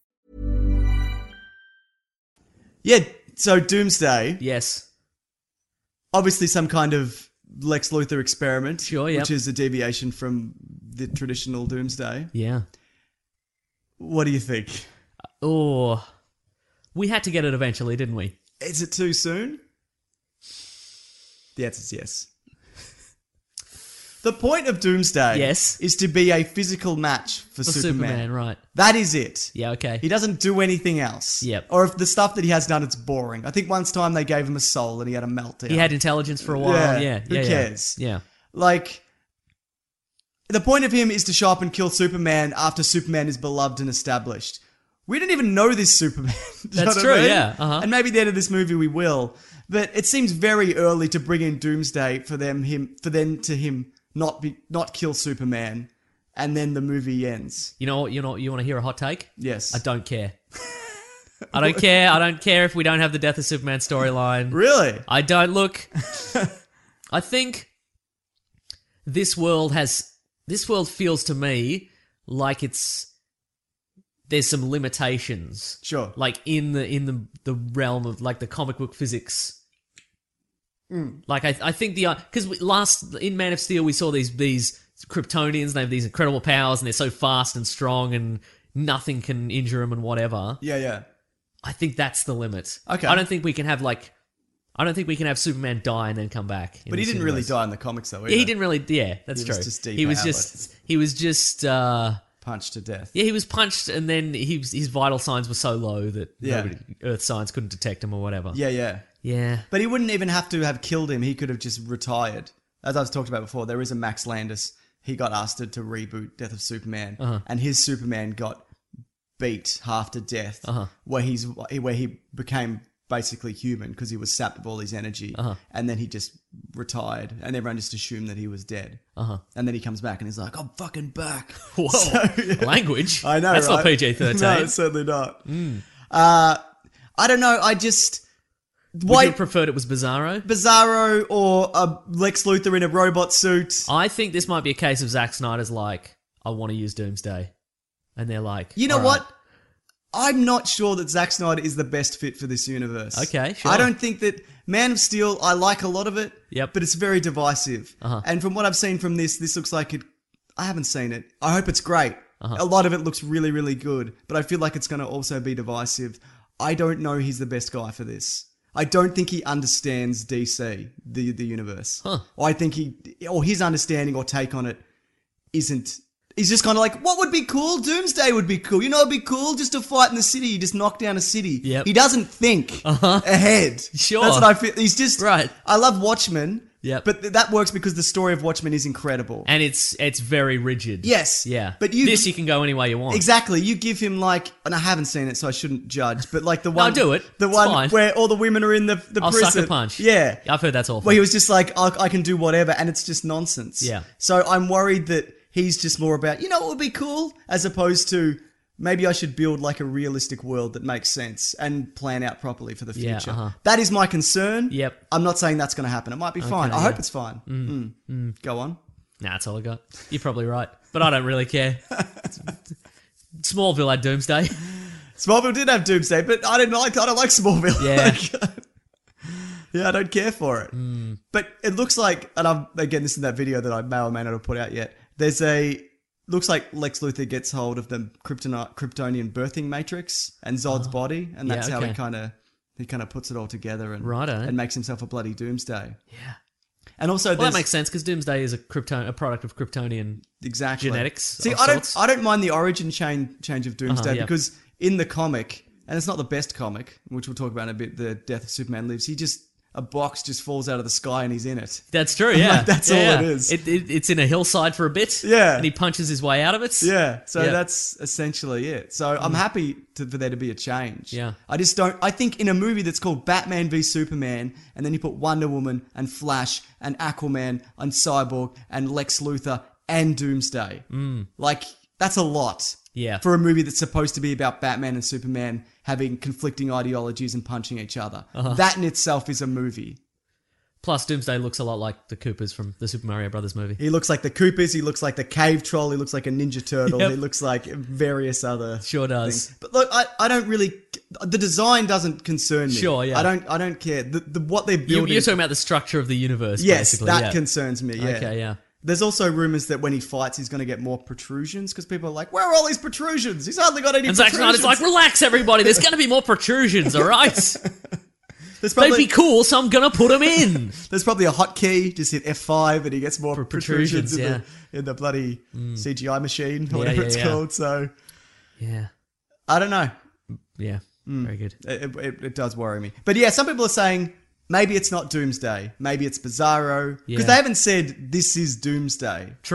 yeah, so Doomsday, Yes. obviously some kind of Lex Luthor experiment, Sure, yep. which is a deviation from the traditional Doomsday. Yeah. What do you think? Oh, we had to get it eventually, didn't we? Is it too soon? The answer is yes. The point of Doomsday Yes. is to be a physical match for, For Superman. Superman, right. That is it. Yeah, okay. He doesn't do anything else. Yep. Or if the stuff that he has done, it's boring. I think once time they gave him a soul and he had a meltdown. He had intelligence for a while. Yeah, Yeah. yeah who yeah. cares? Yeah. Like, the point of him is to show up and kill Superman after Superman is beloved and established. We didn't even know this Superman. Do you know That's what true, I mean? yeah, uh-huh. And maybe at the end of this movie we will. But it seems very early to bring in Doomsday for them him for them to him not be not kill Superman, and then the movie ends. You know what? You know you want to hear a hot take? Yes. I don't care. I don't care. I don't care if we don't have the Death of Superman storyline. Really? I don't look. I think this world has. This world feels to me like it's. There's some limitations. Sure. Like in the in the, the realm of like the comic book physics. Mm. Like I I think the because last in Man of Steel we saw these these Kryptonians. They have these incredible powers and they're so fast and strong and nothing can injure them and whatever. Yeah, yeah. I think that's the limit. Okay. I don't think we can have like. I don't think we can have Superman die and then come back. But he didn't really die in the comics, though. Either. Yeah, he didn't really. Yeah, that's He true. was just he was depowered. just. He was just. Uh, Punched to death. yeah, he was punched, and then he was, his vital signs were so low that Yeah. nobody, Earth science couldn't detect him or whatever. Yeah, yeah. Yeah. But he wouldn't even have to have killed him. He could have just retired. As I've talked about before, there is a Max Landis. He got asked to, to reboot Death of Superman, Uh-huh. and his Superman got beat half to death, Uh-huh. where he's where he became basically human because he was sapped of all his energy, Uh-huh. and then he just retired, and everyone just assumed that he was dead. Uh-huh. And then he comes back and he's like, "I'm fucking back." Whoa. So, yeah. Language. I know, That's right? not P G thirteen. No, it's certainly not. Uh, I don't know. I just Would why you have preferred it was Bizarro? Bizarro or a Lex Luthor in a robot suit. I think this might be a case of Zack Snyder's like, I want to use Doomsday. And they're like, You know "All what? right." I'm not sure that Zack Snyder is the best fit for this universe. Okay, sure. I don't think that Man of Steel, I like a lot of it, Yep. but it's very divisive. Uh-huh. And from what I've seen from this, this looks like it. I haven't seen it. I hope it's great. Uh-huh. A lot of it looks really, really good, but I feel like it's going to also be divisive. I don't know he's the best guy for this. I don't think he understands D C, the the universe. Huh. Or I think he, or his understanding or take on it isn't. He's just kind of like, what would be cool? Doomsday would be cool. You know, it'd be cool just to fight in the city. You just knock down a city. Yep. He doesn't think Uh-huh. ahead. Sure. That's what I feel. He's just Right. I love Watchmen. Yep. But th- that works because the story of Watchmen is incredible. And it's it's very rigid. Yes. Yeah. But you This you can go any way you want. Exactly. You give him like, and I haven't seen it, so I shouldn't judge. But like the No, one, do it. The It's one fine. where all the women are in the the I'll prison. suck a punch. Yeah. I've heard that's awful. Where he was just like, I, I can do whatever, and it's just nonsense. Yeah. So I'm worried that he's just more about, you know what would be cool? As opposed to, maybe I should build like a realistic world that makes sense and plan out properly for the Yeah, future. uh-huh. That is my concern. Yep. I'm not saying that's going to happen. It might be fine. I yeah. hope it's fine. Mm. Go on. Nah, that's all I got. You're probably right. But I don't really care. Smallville had Doomsday. Smallville did have Doomsday, but I didn't like. I don't like Smallville. Yeah. Like, yeah, I don't care for it. Hmm. But it looks like, and I'm again, this is that video that I may or may not have put out yet. There's a looks like Lex Luthor gets hold of the Kryptoni- Kryptonian birthing matrix and Zod's body, and that's Yeah, how he okay. kind of he kind of puts it all together and Righto. and makes himself a bloody Doomsday. Yeah. And also, Well, there's that makes sense because Doomsday is a Krypton, a product of Kryptonian. exactly genetics See, of I don't, sorts. I don't mind the origin change change of Doomsday Uh-huh, yeah. because in the comic, and it's not the best comic, which we'll talk about in a bit. The Death of Superman Lives. He just a box just falls out of the sky and he's in it. That's true. Yeah, Like, that's Yeah, all yeah. it is. It, it, it's in a hillside for a bit. Yeah. and he punches his way out of it. Yeah, so Yeah. that's essentially it. So I'm happy to, for there to be a change. Yeah. I just don't. I think in a movie that's called Batman v Superman, and then you put Wonder Woman and Flash and Aquaman and Cyborg and Lex Luthor and Doomsday, mm. like that's a lot. Yeah. For a movie that's supposed to be about Batman and Superman having conflicting ideologies and punching each other, Uh-huh. that in itself is a movie. Plus, Doomsday looks a lot like the Koopas from the Super Mario Brothers movie. He looks like the Koopas. He looks like the cave troll. He looks like a Ninja Turtle. Yep. He looks like various other Sure does. things. But look, I, I don't really. The design doesn't concern me. Sure, yeah. I don't. I don't care. The, the what they're You, building. you're talking about the structure of the universe. yes, basically. that yeah. concerns me. Yeah. Okay, yeah. There's also rumors that when he fights, he's going to get more protrusions because people are like, "Where are all these protrusions? He's hardly got any." And Zack protrusions. Snyder's like, relax, everybody. There's going to be more protrusions, all right? there's They'd probably be cool, so I'm going to put them in. there's probably a hotkey. Just hit F five and he gets more protrusions, protrusions, in, yeah. the, in the bloody C G I machine, or Yeah, whatever yeah, it's yeah. called. So Yeah. I don't know. Yeah. Mm. Very good. It, it, it does worry me. But yeah, some people are saying maybe it's not Doomsday. Maybe it's Bizarro. Because Yeah. they haven't said this is Doomsday. True.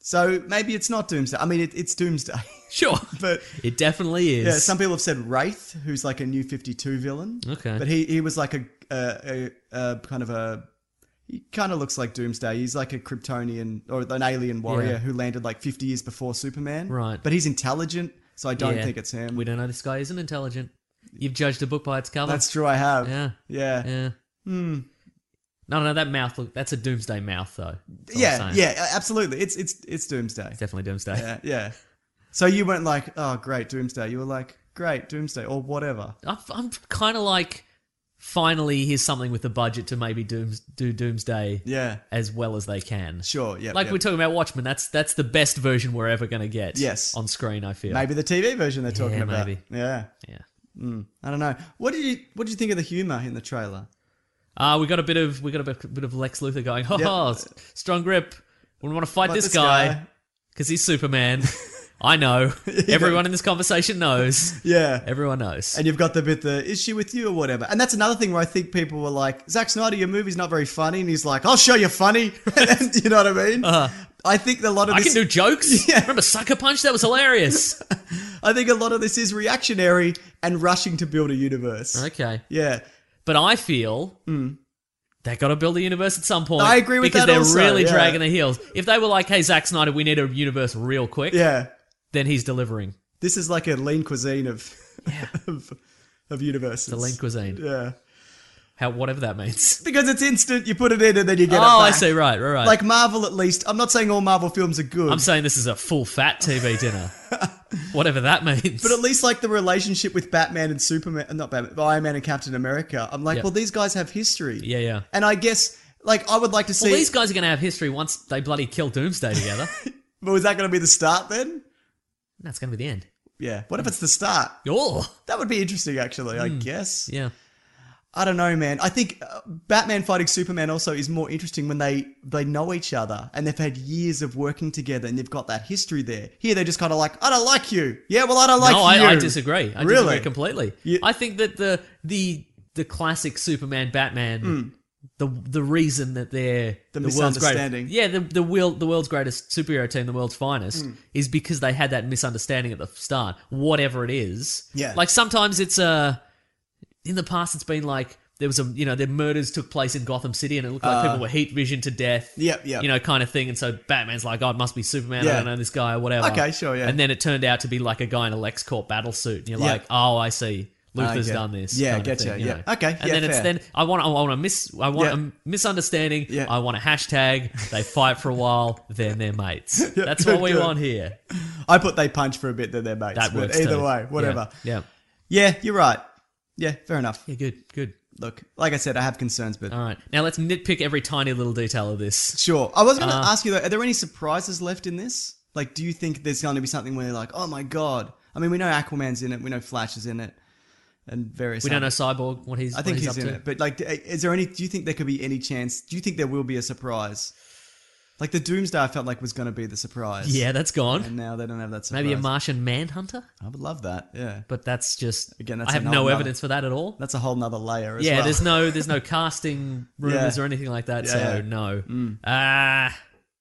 So maybe it's not Doomsday. I mean, it, it's Doomsday. Sure. But it definitely is. yeah, some people have said Wraith, who's like a new fifty-two villain. Okay. But he, he was like a, a, a, a kind of a... He kind of looks like Doomsday. He's like a Kryptonian or an alien warrior Yeah. who landed like fifty years before Superman. Right. But he's intelligent, so I don't Yeah. think it's him. We don't know this guy isn't intelligent. You've judged a book by its cover. That's true, I have. Yeah. Yeah. Yeah. Hmm. No, no, that mouth look. That's a Doomsday mouth, though. That's all I'm Yeah, saying. yeah, absolutely. It's it's it's Doomsday. It's definitely Doomsday. Yeah, yeah. So you weren't like, oh, great, Doomsday. You were like, great, Doomsday, or whatever. I'm, I'm kind of like, finally, here's something with the budget to maybe dooms, do Doomsday Yeah, as well as they can. sure, yeah. Like yep. we're talking about Watchmen, that's that's the best version we're ever going to get. Yes. on screen. I feel Maybe the T V version they're talking Yeah, about. maybe. Yeah. yeah. Mm, I don't know. What did you What did you think of the humor in the trailer? Uh, we got a bit of we got a bit, bit of Lex Luthor going. Oh, Yep. strong grip. We want to fight Like this, this guy guy. because he's Superman. I know. Everyone in this conversation knows. Yeah. Everyone knows. And you've got the bit, the is she with you or whatever. And that's another thing where I think people were like, Zack Snyder, your movie's not very funny. And he's like, I'll show you funny. And you know what I mean? Uh, I think a lot of I this, can do jokes. Yeah. Remember Sucker Punch? That was hilarious. I think a lot of this is reactionary and rushing to build a universe. Okay. Yeah. But I feel they got to build a universe at some point. I agree with because that they're also, really yeah. dragging their heels. If they were like, "Hey, Zack Snyder, we need a universe real quick," Yeah. then he's delivering. This is like a lean cuisine of of, of universes. The lean cuisine, Yeah. how whatever that means. Because it's instant, you put it in and then you get it Oh, back. I see. Right, right, right. Like Marvel, at least. I'm not saying all Marvel films are good. I'm saying this is a full fat T V dinner. Whatever that means. But at least like the relationship with Batman and Superman, not Batman, Iron Man and Captain America. I'm like, Yep. well, these guys have history. yeah, yeah. And I guess, like, I would like to see. Well, these guys are going to have history once they bloody kill Doomsday together. But was that going to be the start then? That's going to be the end. Yeah. What if it's the start? Oh, That would be interesting, actually. Hmm. I guess. yeah. I don't know, man. I think uh, Batman fighting Superman also is more interesting when they they know each other and they've had years of working together and they've got that history there. Here, they're just kind of like, I don't like you. Yeah, well, I don't like no, you. I, I disagree. I Really? disagree completely. You- I think that the the the classic Superman Batman, Mm. the the reason that they're The world's greatest, misunderstanding. yeah, the the world the world's greatest superhero team, the world's finest, Mm. is because they had that misunderstanding at the start. Whatever it is, Yeah. Like sometimes it's uh in the past it's been like. There was a, you know, the murders took place in Gotham City and it looked like people were heat visioned to death. Yep, yep. You know, kind of thing. And so Batman's like, oh, it must be Superman. Yeah. I don't know this guy or whatever. Okay, sure, yeah. And then it turned out to be like a guy in a LexCorp battle suit. And you're Yeah. like, oh, I see. Luther's Okay. done this. Yeah, kind of getcha, thing, you yeah. know. Okay, And yeah, then it's fair. then I want I want a miss I want Yeah. a misunderstanding. Yeah. I want a hashtag. They fight for a while. Then they're mates. Yeah, That's good, what we good. want here. I put they punch for a bit, then they're mates. That but works either too. way, whatever. Yeah. Yeah, you're right. Yeah, fair enough. Yeah. Yeah. Good. Good. Look, like I said, I have concerns, but All right. Now let's nitpick every tiny little detail of this. sure. I was going to Uh, ask you though, are there any surprises left in this? Like, do you think there's going to be something where you're like, oh my god? I mean, we know Aquaman's in it, we know Flash is in it, and various. We don't know others. Cyborg what he's. I think what he's, he's up in to. it, but like, is there any? Do you think there could be any chance? Do you think there will be a surprise? Like the Doomsday, I felt like was going to be the surprise. Yeah, that's gone. and now they don't have that surprise. Maybe a Martian Manhunter, I would love that. Yeah, but that's just Again, that's I have an no old evidence for that at all. that's a whole nother layer. As Yeah, well. there's no there's no casting rumors Yeah. or anything like that. Yeah, so yeah. no. Mm. Ah,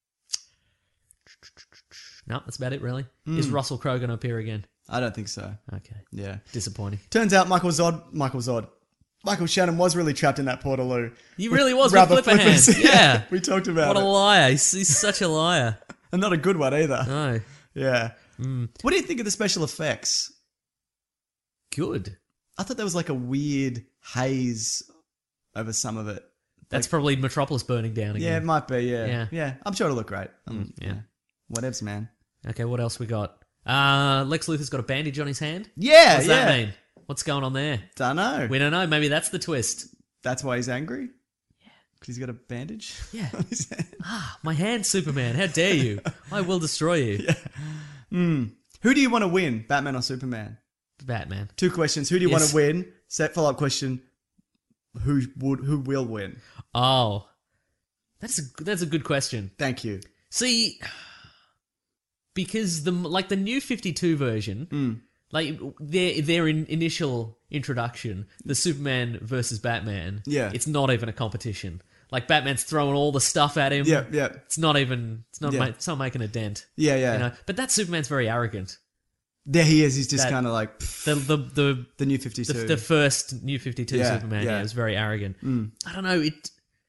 no, that's about it. Really, Mm. is Russell Crowe going to appear again? I don't think so. Okay, Yeah. disappointing. Turns out Michael Zod, Michael Zod, Michael Shannon was really trapped in that Portaloo. He really was with rubber flipper flippers. hands. Yeah, we talked about what a it. liar! He's, he's such a liar. And not a good one either. No, Yeah. Mm. What do you think of the special effects? good. I thought there was like a weird haze over some of it. That's probably Metropolis burning down Yeah, it again. might be. Yeah. Yeah. Yeah. I'm sure it'll look great. Um, yeah. Whatevs, man. Okay, what else we got? Uh, Lex Luthor's got a bandage on his hand. Yeah. What's yeah. that mean? What's going on there? Don't know. We don't know. Maybe that's the twist. That's why he's angry? Yeah. Because he's got a bandage? Yeah. on his hand? Ah, my hand, Superman. How dare you? I will destroy you. Mm. Who do you want to win, Batman or Superman? Batman. Two questions. Who do you want Yes. to win? Set follow-up question. Who would? Who will win? Oh, that's a, that's a good question. Thank you. See, because the like the new fifty-two version, Mm. like their their in, initial introduction, the Superman versus Batman. Yeah. it's not even a competition. Like Batman's throwing all the stuff at him. Yeah, yeah. It's not even. It's not. Yeah. Ma- it's not making a dent. Yeah, yeah. You know. But that Superman's very arrogant. There he is. He's just That- kind of like pff, The the the the new fifty-two. the, the first New fifty-two Yeah, Superman. yeah. Yeah, is very arrogant. Mm. I don't know. It.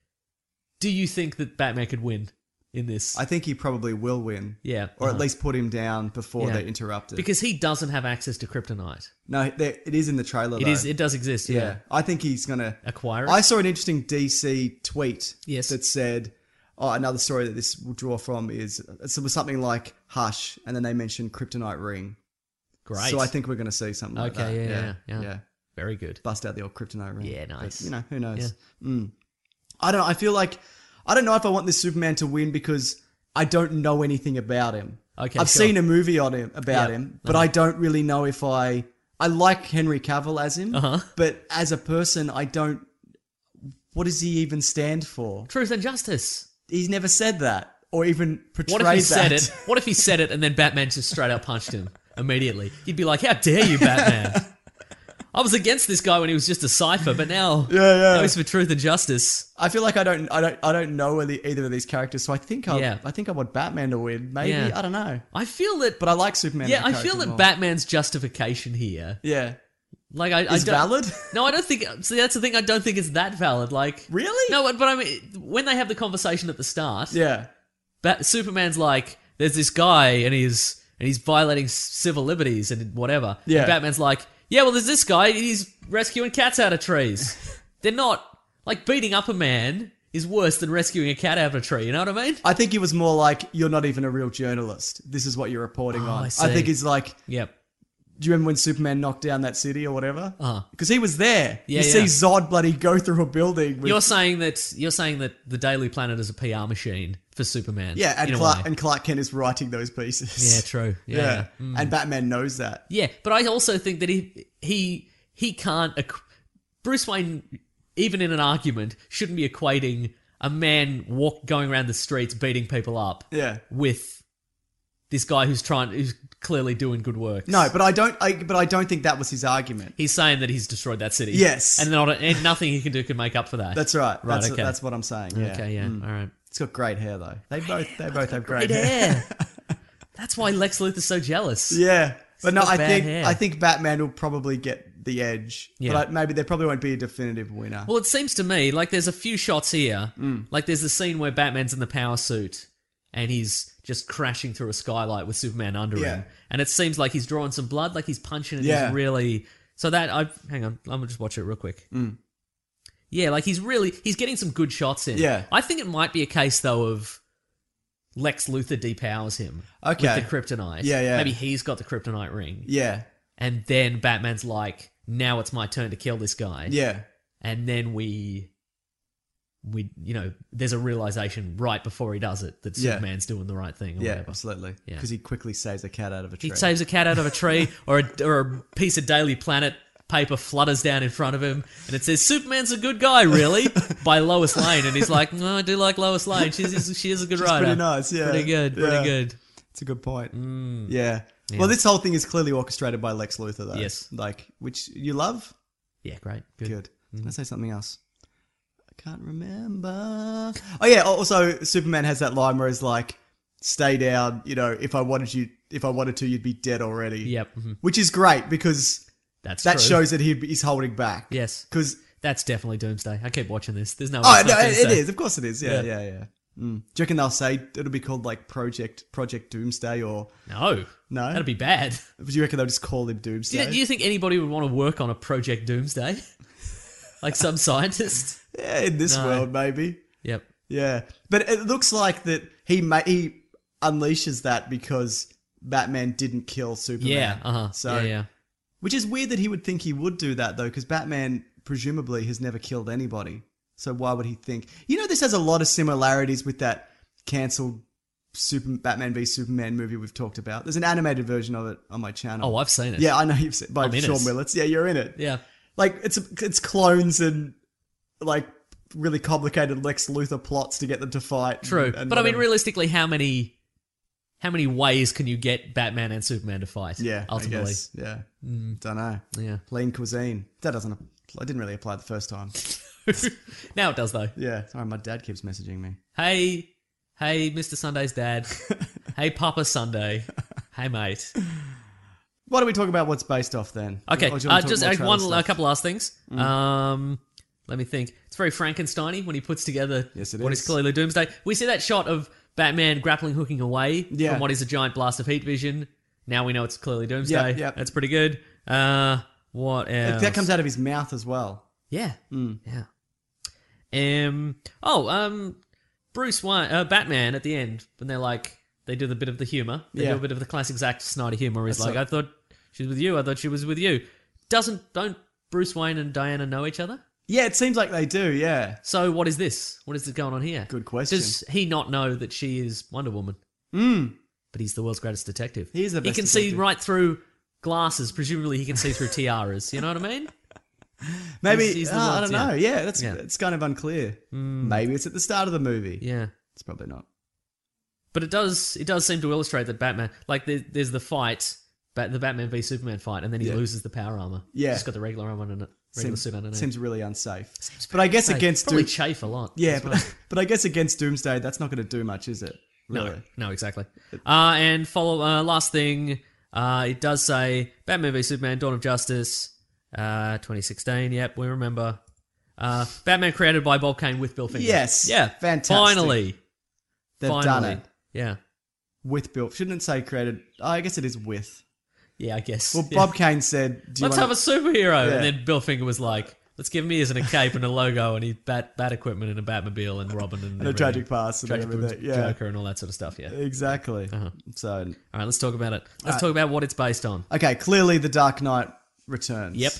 Do you think that Batman could win in this? I think he probably will win. yeah, Or uh-huh. at least put him down before Yeah. they're interrupted. because he doesn't have access to kryptonite. no, there, it is in the trailer, It though. is. It does exist. Yeah. yeah. I think he's going to... Acquire it. I saw an interesting D C tweet Yes. that said, oh, another story that this will draw from is it was something like Hush, and then they mentioned Kryptonite Ring. Great. So I think we're going to see something like Okay, that. yeah, yeah, yeah. Very good. Bust out the old Kryptonite Ring. Yeah, nice. But, you know, who knows? Mm. I don't know. I feel like... I don't know if I want this Superman to win because I don't know anything about him. Okay, I've sure. seen a movie on him about Yeah. him, but Uh-huh. I don't really know if I... I like Henry Cavill as him, Uh-huh. but as a person, I don't... What does he even stand for? Truth and justice. He's never said that or even portrayed What if he that. said it? What if he said it and then Batman just straight up punched him immediately? You'd be like, "How dare you, Batman? I was against this guy when he was just a cipher, but now, Yeah, yeah. now he's for truth and justice." I feel like I don't, I don't, I don't know any, either of these characters, so I think I, Yeah. I think I want Batman to win. Maybe Yeah. I don't know, I feel that, but I like Superman. yeah, as a I character feel that more. Batman's justification here, Yeah, like, I, I is don't, valid. No, I don't think. See, that's the thing. I don't think it's that valid. Like, Really? No, but, but I mean, when they have the conversation at the start, Yeah, Bat- Superman's like, "There's this guy, and he's and he's violating s- civil liberties and whatever." Yeah. And Batman's like, "Yeah, well, there's this guy, and he's rescuing cats out of trees." They're not like beating up a man is worse than rescuing a cat out of a tree. You know what I mean? I think he was more like, "You're not even a real journalist. This is what you're reporting Oh, on." I I, see. think he's like, Yep. do you remember when Superman knocked down that city or whatever? Uh-huh. Because he was there. Yeah, you yeah. see Zod bloody go through a building. With, You're saying that you're saying that the Daily Planet is a P R machine for Superman. yeah, and in a Clark way. and Clark Kent is writing those pieces. Yeah, true. Yeah, Yeah, yeah. Mm. and Batman knows that. Yeah, but I also think that he he he can't. Equ- Bruce Wayne, even in an argument, shouldn't be equating a man walk going around the streets beating people up Yeah. with this guy who's trying who's clearly doing good work. No, but I don't. I, but I don't think that was his argument. He's saying that he's destroyed that city. Yes. and not and nothing he can do can make up for that. That's right. Right. That's, okay. that's what I'm saying. Yeah. Okay. Yeah. Mm. All right. It's got great hair though. They both. They both have great, Great hair. hair. That's why Lex Luthor's so jealous. Yeah, but no, got I bad think hair. I think Batman will probably get the edge. Yeah. But I, maybe there probably won't be a definitive winner. Well, it seems to me like there's a few shots here. Mm. Like there's the scene where Batman's in the power suit and he's just crashing through a skylight with Superman under Yeah. him. And it seems like he's drawing some blood, like he's punching and Yeah. he's really... So that... I Hang on, I'm going to just watch it real quick. Yeah, like he's really... He's getting some good shots in. Yeah. I think it might be a case, though, of Lex Luthor depowers him Okay. with the kryptonite. Yeah, yeah. Maybe he's got the kryptonite ring. yeah, And then Batman's like, now it's my turn to kill this guy. yeah, And then we, we, you know, there's a realization right before he does it that Yeah. Superman's doing the right thing or yeah, whatever. absolutely. Yeah. Because he quickly saves a cat out of a tree. He saves a cat out of a tree, or a, or a piece of Daily Planet paper flutters down in front of him, and it says, "Superman's a good guy, really?" by Lois Lane, and he's like, "No, I do like Lois Lane. She's she is a good She's writer. pretty nice. Yeah, pretty good, Yeah. pretty good." It's a good point. Mm. Yeah. Yeah. Well, this whole thing is clearly orchestrated by Lex Luthor, though. Yes. Like, which you love. Yeah, great, good. Good. Can I say something else? I can't remember. Oh yeah. Also, Superman has that line where he's like, "Stay down. You know, if I wanted you, if I wanted to, you'd be dead already." Yep, mhm. Which is great because That's that true. shows that he, he's holding back. Yes, Because that's definitely Doomsday. I keep watching this. There's no. way oh it's no, not it, it Doomsday. is. Of course, it is. Yeah, Yeah. yeah, yeah. Mm. Do you reckon they'll say it'll be called like Project Project Doomsday or No, No? that'd be bad. do you reckon they'll just call him Do Doomsday? you, do you think anybody would want to work on a Project Doomsday? Like some scientist? yeah, in this No. world, maybe. Yep. Yeah, but it looks like that he ma- he unleashes that because Batman didn't kill Superman. Yeah. Uh huh. So, yeah. Yeah. which is weird that he would think he would do that though, because Batman presumably has never killed anybody. So why would he think? You know, this has a lot of similarities with that cancelled Super Batman v Superman movie we've talked about. There's an animated version of it on my channel. Oh, I've seen it. Yeah, I know you've seen by I'm in Sean it. Willits. Yeah, you're in it. Yeah. Like it's it's clones and like really complicated Lex Luthor plots to get them to fight. True. and- and but I mean, whatever. realistically, how many, how many ways can you get Batman and Superman to fight? Yeah, Ultimately. I guess. Yeah, don't know. Yeah. Lean cuisine. That doesn't. It didn't really apply the first time. Now it does, though. Yeah. Sorry, my dad keeps messaging me. Hey, hey, Mister Sunday's dad. Hey, Papa Sunday. Hey, mate. Why don't we talk about what's based off then? Okay, Or do you want uh, to talk just more uh, trailer one, stuff? a couple last things. Mm. Um, let me think. It's very Frankenstein-y when he puts together Yes, it what is. is clearly Doomsday. We see that shot of Batman grappling hooking away Yeah. from what is a giant blast of heat vision. Now we know it's clearly Doomsday. Yep, yep. That's pretty good. Uh, what else? That comes out of his mouth as well. Yeah, Mm. yeah. Um. Oh. Um. Bruce Wayne, uh, Batman at the end when they're like they do the bit of the humor. They Yeah. do a bit of the classic Zack Snyder humor. Where he's That's like, right. I thought she was with you. I thought she was with you. Doesn't don't Bruce Wayne and Diana know each other? Yeah, it seems like they do, yeah. So what is this? What is going on here? Good question. Does he not know that she is Wonder Woman? Mm. But he's the world's greatest detective. He is the He best can see detective. right through glasses. Presumably, he can see through tiaras. You know what I mean? Maybe, He's- he's the uh, I ones, don't know. yeah. Yeah, that's Yeah. it's kind of unclear. Maybe it's at the start of the movie. Yeah. It's probably not. But it does it does seem to illustrate that Batman, like there, there's the fight, Bat, the Batman v Superman fight, and then he Yeah. loses the power armor. Yeah. He's got the regular armor and regular Seems, suit underneath. seems really unsafe. but I guess Hey, against probably Doom- chafe a lot. Yeah, as well. but, but I guess against Doomsday, that's not going to do much, is it? Really? no, no, exactly. Uh, and follow uh, last thing, uh, it does say Batman v Superman: Dawn of Justice, uh, twenty sixteen. Yep, we remember. Uh, Batman created by Bob Kane with Bill Finger. Yes. yeah, Fantastic. Finally, They've finally. done it Yeah, with Bill. Shouldn't it say created? Oh, I guess it is with. yeah, I guess. Well, Yeah. Bob Kane said, "Do you Let's want have a superhero. Yeah. And then Bill Finger was like, let's give him ears and a cape and a logo and he's bat, bat equipment and a Batmobile and Robin and, and a everything. tragic past and Tragic everything?" Yeah, Joker and all that sort of stuff, yeah. exactly. Uh-huh. So, All right, let's talk about it. Let's right. talk about what it's based on. okay, clearly the Dark Knight Returns. Yep.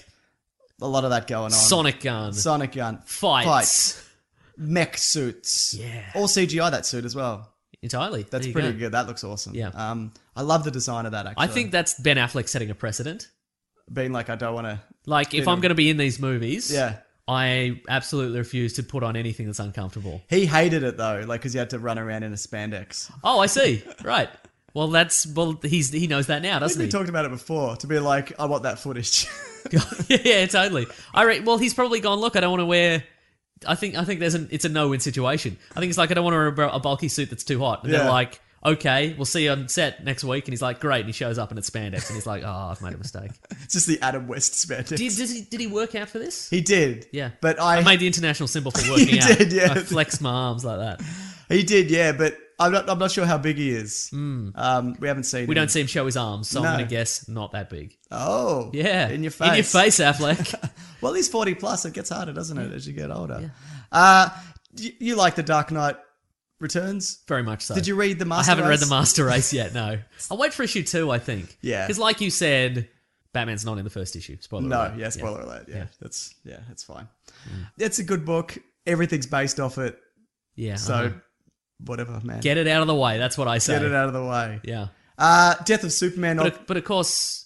A lot of that going on. Sonic gun. Sonic gun. Fights. Fights. Mech suits. Yeah. All C G I that suit as well. Entirely. That's There you pretty go. good. That looks awesome. Yeah. Um, I love the design of that, actually. I think that's Ben Affleck setting a precedent. Being like, I don't want to... Like, if You I'm know. going to be in these movies, Yeah. I absolutely refuse to put on anything that's uncomfortable. He hated it, though, like, because he had to run around in a spandex. Oh, I see. Right. Well, that's... Well, he's he knows that now, I think doesn't we he? talked about it before, to be like, I want that footage. yeah, totally. I re- well, he's probably gone. Look, I don't want to wear. I think I think there's an it's a no-win situation. I think it's like I don't want to wear a bulky suit that's too hot. And Yeah. they're like, okay, we'll see you on set next week. And he's like, great. And he shows up and it's spandex. And he's like, oh, I've made a mistake. It's just the Adam West spandex. Did did he, did he work out for this? He did. Yeah, But I... I made the international symbol for working He out. did, yeah. I flexed my arms like that. He did, yeah, but I'm not, I'm not sure how big he is. Um, we haven't seen Hmm. We him. don't see him show his arms, so No. I'm going to guess not that big. Oh. Yeah, In your face. in your face, Affleck. Well, he's forty plus. It gets harder, doesn't it, as you get older? Uh, you, you like the Dark Knight Returns? Very much so. Did you read the Master I haven't read Race? the Master Race yet, no. I'll wait for issue two, I think. Yeah. Because like you said, Batman's not in the first issue. Spoiler No, alert. yeah, spoiler alert. Yeah, Yeah. that's yeah, that's fine. It's a good book. Everything's based off it. Yeah. So uh-huh. whatever, man. Get it out of the way. That's what I say. Get it out of the way. Yeah. Uh, Death of Superman. But, of- but of course,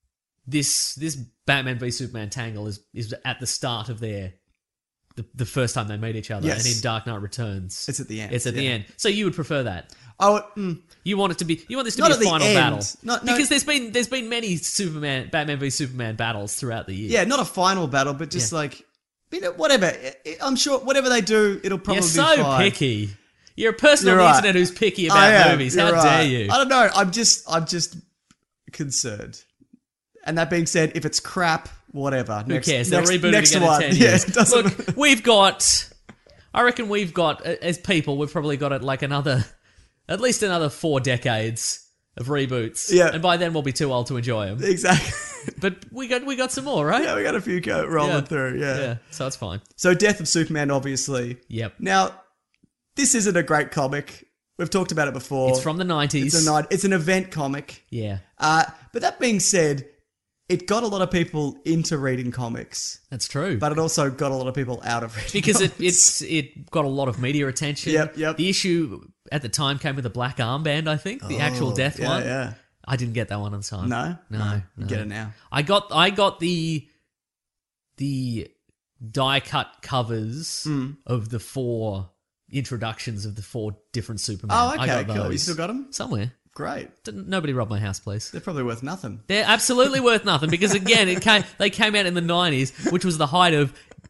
this this Batman v Superman tangle is, is at the start of their... The, the first time they meet each other. Yes. And in Dark Knight Returns. It's at the end, It's at the yeah. end. So you would prefer that. Oh, mm, You want it to be. You want this to Not be at a the final end. battle, Not- no- because there's been there's been many Superman, Batman v Superman battles throughout the year. yeah, not a final battle, but just Yeah. like, you know, whatever. I- I- I'm sure whatever they do, it'll probably You're so be fine. picky. You're a person You're on the right. internet who's picky I about am, movies. you're How right. dare you? I don't know. I'm just, I'm just concerned. And that being said, if it's crap, whatever. Who next, cares? Next, They'll reboot next it again one. in ten Yeah, years. it doesn't. Look, we've got. I reckon we've got, as people, we've probably got it like another, at least another four decades of reboots. Yeah. And by then we'll be too old to enjoy them. exactly. But we got we got some more, right? Yeah, we got a few go rolling Yeah. through. Yeah. Yeah. So it's fine. So, Death of Superman, obviously. Yep. Now, this isn't a great comic. We've talked about it before. It's from the nineties. It's a night. It's an event comic. Yeah. Uh, but that being said, it got a lot of people into reading comics, That's true. but it also got a lot of people out of reading because it comics. it's it got a lot of media attention. Yep, yep. The issue at the time came with a black armband, I think, the actual Oh, death yeah, one. yeah. I didn't get that one on time. No? no, no. Get it now. I got I got the the die cut covers Hmm. of the four introductions of the four different Superman. Oh, I okay, got cool. You those. still got them? Somewhere. Great. Didn't, nobody rob my house, please. They're probably worth nothing. They're absolutely worth nothing because again, it came they came out in the nineties, which was the height of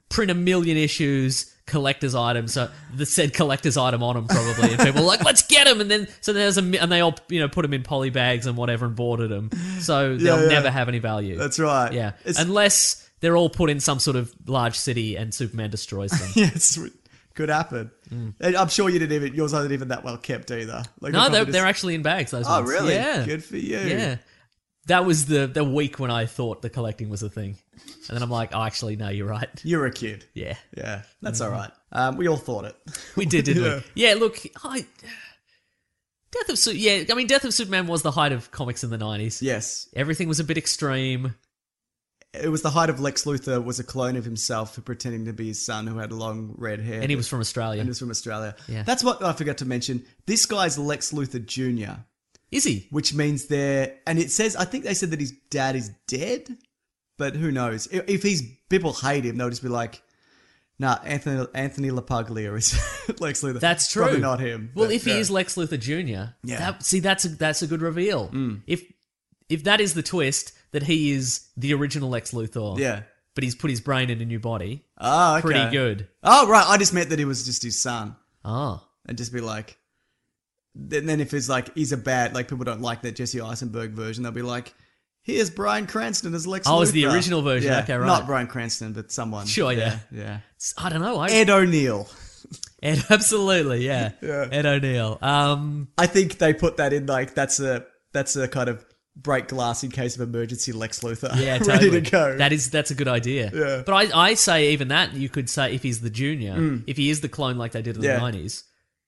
print a million issues, collector's items, so the said collector's item on them probably, and people were like, let's get them, and then so there's a mi- and they all you know put them in poly bags and whatever and boarded them, so they'll yeah. never have any value. That's right. Yeah, It's, unless they're all put in some sort of large city and Superman destroys them. yeah, it's, could happen. And I'm sure you didn't even yours aren't even that well kept either. Like No, probably they're, just- they're actually in bags. Those Oh, ones. really? Yeah. Good for you. Yeah. That was the, the week when I thought the collecting was a thing. And then I'm like, oh, actually, no, you're right. You're a kid. Yeah. Yeah, that's all right. Um, we all thought it. We did, didn't Yeah. we? Yeah, look, I... Death of Su- yeah, I mean, Death of Superman was the height of comics in the nineties. Yes. Everything was a bit extreme. It was the height of Lex Luthor was a clone of himself pretending to be his son who had long red hair. And he was from Australia. And he was from Australia. Yeah. That's what I forgot to mention. This guy's Lex Luthor Junior, Is he? which means they're... And it says... I think they said that his dad is dead, but who knows? If, if he's... People hate him, they'll just be like, nah, Anthony Anthony LaPaglia is Lex Luthor. That's true. Probably not him. Well, but, if he yeah. is Lex Luthor Junior, Yeah. that, see, that's a, that's a good reveal. If if that is the twist, that he is the original Lex Luthor, Yeah. but he's put his brain in a new body, Oh, okay. pretty good. Oh, right. I just meant that he was just his son. Oh. And just be like... And then if it's like, he's a bad... Like, people don't like that Jesse Eisenberg version, they'll be like... Here's Bryan Cranston as Lex Luthor. Oh, it's the original version. Yeah, Okay, right. Not Bryan Cranston, but someone. Sure, yeah. Yeah. I don't know. I, Ed O'Neill. Ed, absolutely, yeah. Yeah. Ed O'Neill. Um, I think they put that in like, that's a that's a kind of break glass in case of emergency Lex Luthor. yeah, totally. Ready to go. That is, that's a good idea. Yeah. But I, I say even that, you could say if he's the junior, if he is the clone like they did in Yeah. the nineties,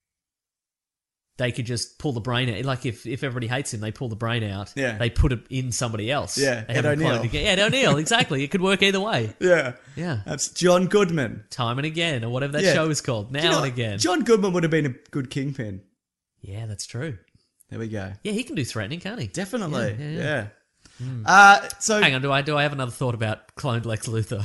they could just pull the brain out. Like if, if everybody hates him, they pull the brain out. Yeah. They put it in somebody else. Yeah, They Ed haven't cloned O'Neill. again. Yeah, Ed O'Neill, exactly. It could work either way. yeah. Yeah. That's John Goodman. Time and again, or whatever that Yeah. show is called. Now Do you know and what? again. John Goodman would have been a good Kingpin. Yeah, that's true. There we go. Yeah, he can do threatening, can't he? Definitely. Yeah, Yeah. yeah, yeah. Uh, so Hang on, do I do I have another thought about cloned Lex Luthor?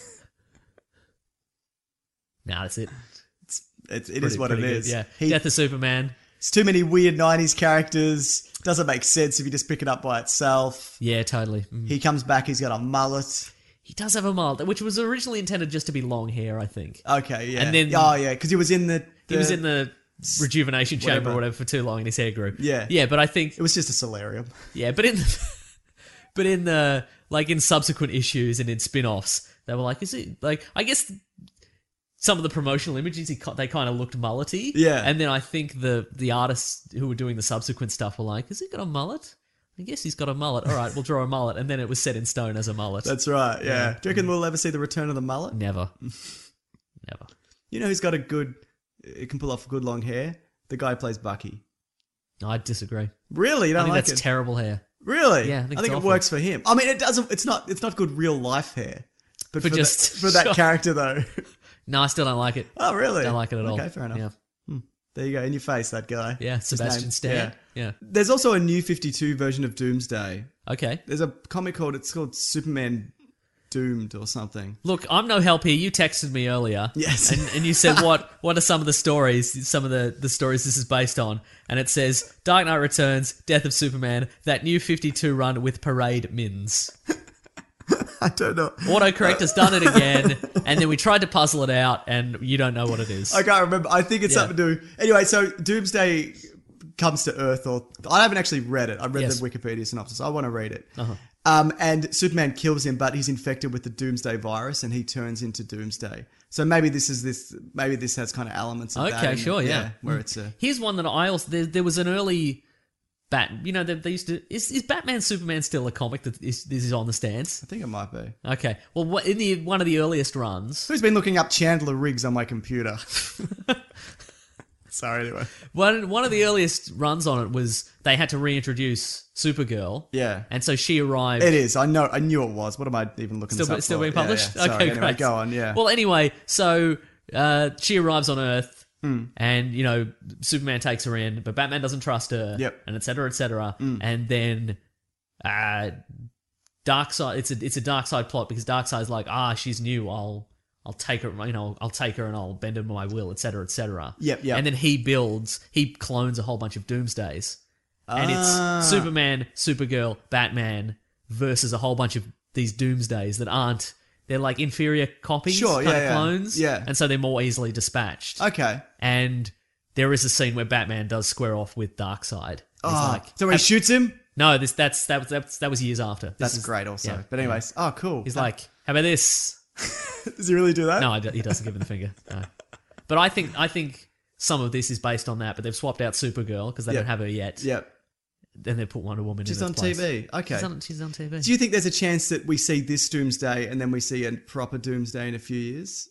Nah, that's it. It's, it is Pretty- what it pretty good, is. Yeah. He, Death of Superman. it's too many weird nineties characters. Doesn't make sense if you just pick it up by itself. Yeah, totally. Mm. He comes back, he's got a mullet. He does have a mullet, which was originally intended just to be long hair, I think. Okay, yeah. And then- oh, yeah, because he was in the, He was in the rejuvenation chamber Whatever. or whatever for too long and his hair grew. Yeah. Yeah, but I think It was just a solarium. yeah, but in the, but in the like in subsequent issues and in spin-offs, they were like, is it like I guess some of the promotional images he co- they kind of looked mullety. Yeah. And then I think the the artists who were doing the subsequent stuff were like, has he got a mullet? I guess he's got a mullet. All right, we'll draw a mullet, and then it was set in stone as a mullet. That's right, yeah. Do you reckon we'll ever see the return of the mullet? Never, never. You know who's got a good, it can pull off good long hair? The guy who plays Bucky. I disagree. Really? You I don't think like that's it? terrible hair. Really? Yeah, I think I it's think it awful. works for him. I mean, it doesn't, it's not, it's not good real life hair. But For for, just- that, for that sure. character though. No, I still don't like it. Oh, really? Don't like it at all. Okay, fair enough. Yeah, There you go, in your face, that guy. yeah. His Sebastian name- Stan. yeah. Yeah. There's also a new fifty-two version of Doomsday. Okay. There's a comic called, it's called Superman Doomed or something. Look, I'm no help here. You texted me earlier. Yes. And, and you said, what What are some of the stories, some of the, the stories this is based on? And it says, Dark Knight Returns, Death of Superman, that new fifty-two run with Parade Mins. I don't know. Autocorrect has done it again, and then we tried to puzzle it out, and you don't know what it is. I can't remember. I think it's Yeah. something to do. Anyway, so Doomsday comes to Earth, or I haven't actually read it. I read Yes. the Wikipedia synopsis. I want to read it. Uh-huh. Um, and Superman kills him, but he's infected with the Doomsday virus, and he turns into Doomsday. So maybe this is this. Maybe this has kind of elements of that. Okay, in it. sure, yeah. where it's a Here's one that I also... There, there was an early... Bat, you know, they, they used to... Is, is Batman Superman still a comic that is, this is on the stands? I think it might be. Okay. Well, what, in the one of the earliest runs... Who's been looking up Chandler Riggs on my computer? Sorry, anyway. One one of the earliest runs on it was they had to reintroduce Supergirl. Yeah. And so she arrived. It is. I know. I knew it was. What am I even looking Still, this up still for? being Yeah, published? yeah. Sorry, Okay, anyway, great. go on, yeah. Well, anyway, so uh, she arrives on Earth, Hmm. and, you know, Superman takes her in, but Batman doesn't trust her, Yep. and et cetera, et cetera. And then uh, Darkseid, it's a, it's a Darkseid plot because Darkseid's like, ah, she's new, I'll... I'll take her, you know, I'll take her and I'll bend her to my will, et cetera, et cetera. Yep, yep. And then he builds, he clones a whole bunch of Doomsdays. And Ah. it's Superman, Supergirl, Batman versus a whole bunch of these Doomsdays that aren't, they're like inferior copies, Sure, kind yeah, of yeah. clones. Yeah. And so they're more easily dispatched. Okay. And there is a scene where Batman does square off with Darkseid. He's Oh, like, so when he "Have- shoots him? No, this that's that was that's, that was years after. This That's is- great also. yeah, But anyways, oh, cool. He's like, how about this? Does he really do that? No, he doesn't give him the finger. No. But I think I think some of this is based on that, but they've swapped out Supergirl because they Yep. don't have her yet. Yep. Then they put Wonder Woman She's in on its place. T V. Okay. She's on, she's on T V. Do you think there's a chance that we see this Doomsday and then we see a proper Doomsday in a few years?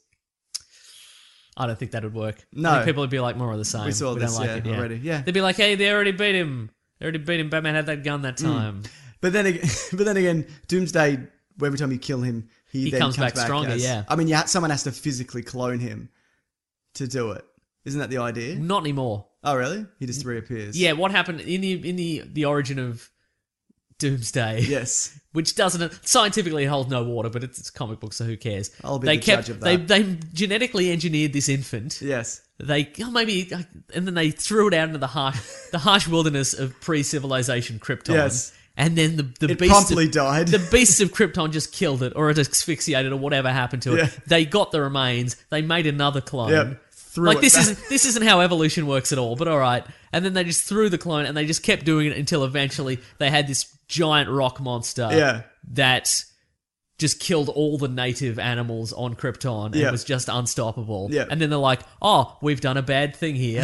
I don't think that would work. No. I think people would be like more of the same. We saw don't this, like yeah, it, already, yeah. They'd be like, hey, they already beat him. They already beat him. Batman had that gun that time. But then again, but then again, Doomsday, every time you kill him, he, He then comes back stronger, as- yeah. I mean, yeah, someone has to physically clone him to do it. Isn't that the idea? Not anymore. Oh, really? He just reappears. Yeah, what happened in the in the the origin of Doomsday? Yes. Which doesn't scientifically hold no water, but it's, it's comic book, so who cares? I'll be they the kept, judge of They that. they genetically engineered this infant. Yes. They oh, maybe, and then they threw it out into the harsh the harsh wilderness of pre-civilization Krypton. Yes. And then the the It beast promptly of, died. The beasts of Krypton just killed it, or it asphyxiated, or whatever happened to it. Yeah. They got the remains. They made another clone. Yep. Threw like it this back. isn't this isn't how evolution works at all. But all right. And then they just threw the clone, and they just kept doing it until eventually they had this giant rock monster. Yeah. That just killed all the native animals on Krypton and Yep. was just unstoppable. Yep. And then they're like, oh, we've done a bad thing here.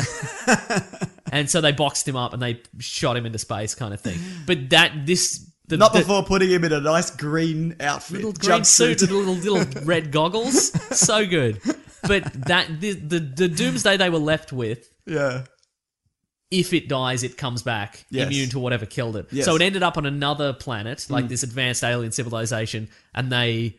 And so they boxed him up and they shot him into space kind of thing. But that, this... The, Not the before putting him in a nice green outfit. little green suit jumpsuit. with little, little red goggles. So good. But that the, the, the Doomsday they were left with, Yeah. if it dies, it comes back Yes. immune to whatever killed it. Yes. So it ended up on another planet, like Mm. this advanced alien civilization, and they,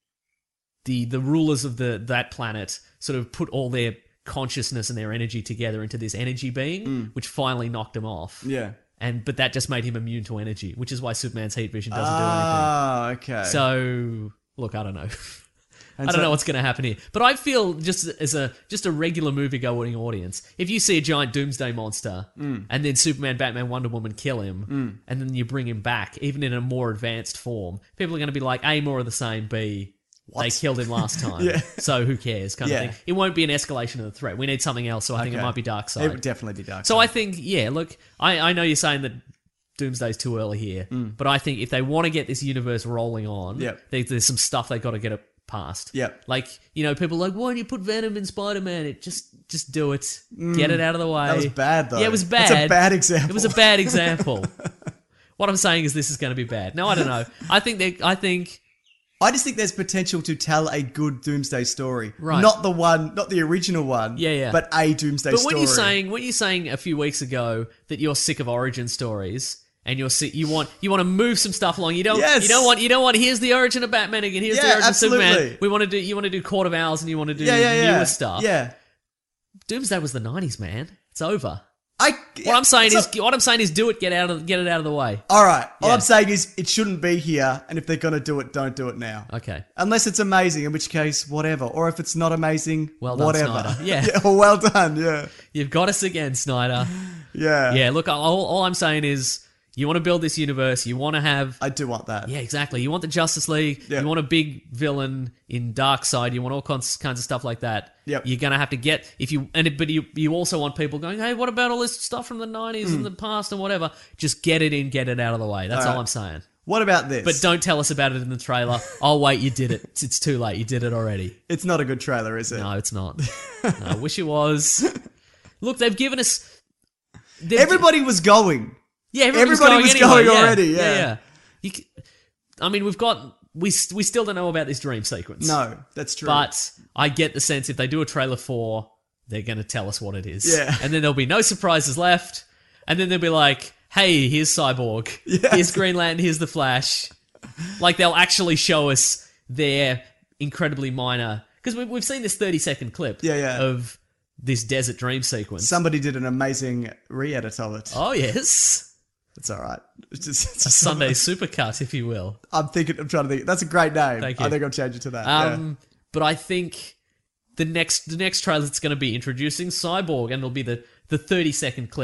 the the rulers of the that planet, sort of put all their consciousness and their energy together into this energy being, which finally knocked him off. Mm. Yeah. And but that just made him immune to energy, which is why Superman's heat vision doesn't Ah, okay. do anything. So look, I don't know. And I don't so- know what's going to happen here, but I feel just as a just a regular movie-going audience, if you see a giant doomsday monster Mm. and then Superman, Batman, Wonder Woman kill him, and then you bring him back, even in a more advanced form, people are going to be like, A, more of the same, B, they killed him last time, Yeah. so who cares, kind Yeah. of thing. It won't be an escalation of the threat. We need something else, so I think it Okay. might be Darkseid. It would definitely be Darkseid. So I think, yeah, look, I, I know you're saying that Doomsday's too early here, but I think if they want to get this universe rolling on, Mm. Yep. there- there's some stuff they got to get it past. Yep. Like, you know, people are like, why don't you put Venom in Spider-Man? It just just do it. Get it out of the way. Mm. That was bad, though. Yeah, it was bad. That's a bad example. It was a bad example. What I'm saying is this is going to be bad. No, I don't know. I think they I think I just think there's potential to tell a good Doomsday story. Right. Not the one, not the original one. Yeah, yeah. But a Doomsday But story. when you're saying when you're saying a few weeks ago that you're sick of origin stories and you're sick, you want you want to move some stuff along. You don't Yes. you don't want you don't want here's the origin of Batman again. Here's the Yeah, origin of Superman. absolutely. We want to do you want to do Court of Owls and you want to do yeah, yeah, yeah. newer stuff. Yeah. Doomsday was the nineties, man. It's over. I, What I'm saying so- is what I'm saying is do it. Get out of get it out of the way. All right. All Yeah. I'm saying is it shouldn't be here, and if they're going to do it, don't do it now. Okay. Unless it's amazing, in which case, whatever. Or if it's not amazing, Well done, whatever. Snyder. Yeah. Well, well done. Yeah. You've got us again, Snyder. Yeah. Yeah. Look, all, all I'm saying is you want to build this universe. You want to have I do want that. Yeah, exactly. You want the Justice League. Yeah. You want a big villain in Darkseid. You want all kinds, kinds of stuff like that. Yep. You're gonna have to get if you and it, but you you also want people going, hey, what about all this stuff from the nineties and the past and whatever? Just get it in, get it out of the way. That's All all right. I'm saying. What about this? But don't tell us about it in the trailer. Oh wait, you did it. It's, it's too late. You did it already. It's not a good trailer, is it? No, it's not. No, I wish it was. Look, they've given us. they've- Everybody was going. Yeah, everybody, Everybody was was going, going anyway. Yeah, already, yeah. yeah. You c- I mean, we've got we st- we still don't know about this dream sequence. No, that's true. but I get the sense if they do a trailer four, they're going to tell us what it is. Yeah. and then there'll be no surprises left, and then they'll be like, "Hey, here's Cyborg. Yes. Here's Green Lantern. Here's the Flash." Like they'll actually show us their incredibly minor because we, we've seen this thirty second clip. Yeah, yeah. of this desert dream sequence. Somebody did an amazing re-edit of it. Oh yes. It's all right. It's just, it's A just Sunday supercut, if you will. I'm thinking. I'm trying to think. That's a great name. Thank you. I think I'll change it to that. Um, But I think the next the next trailer that's going to be introducing Cyborg, and it'll be the, the thirty second clip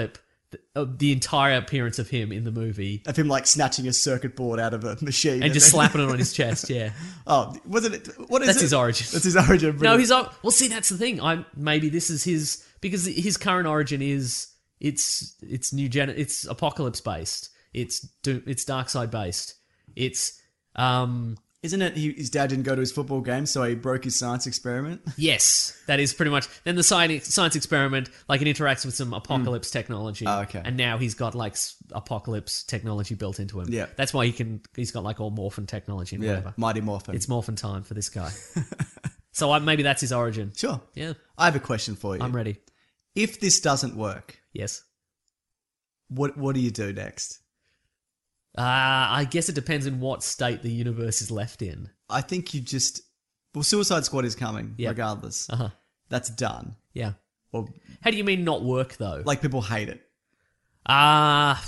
th- of the entire appearance of him in the movie Of him like snatching a circuit board out of a machine and just then- slapping it on his chest. Yeah, Oh, wasn't it? What is that's it? his origin. That's his origin. No, brilliant. he's up. Well, see, that's the thing. I maybe this is his because his current origin is it's it's new gen. It's apocalypse based. It's do, it's dark side based. It's um Isn't it? He, his dad didn't go to his football game, so he broke his science experiment. yes, that is pretty much. Then the science science experiment, like it interacts with some apocalypse technology. Oh, okay. And now he's got like s- apocalypse technology built into him. Yeah. That's why he can. He's got like all morphin technology and Yeah, whatever. Mighty Morphin. It's morphin time for this guy. So I, maybe that's his origin. Sure. Yeah, I have a question for you. I'm ready. If this doesn't work, Yes. what what do you do next? Uh, I guess it depends in what state the universe is left in. I think you just well, Suicide Squad is coming Yeah. regardless. Uh huh. That's done. Yeah. Or How do you mean not work though? like people hate it. Ah,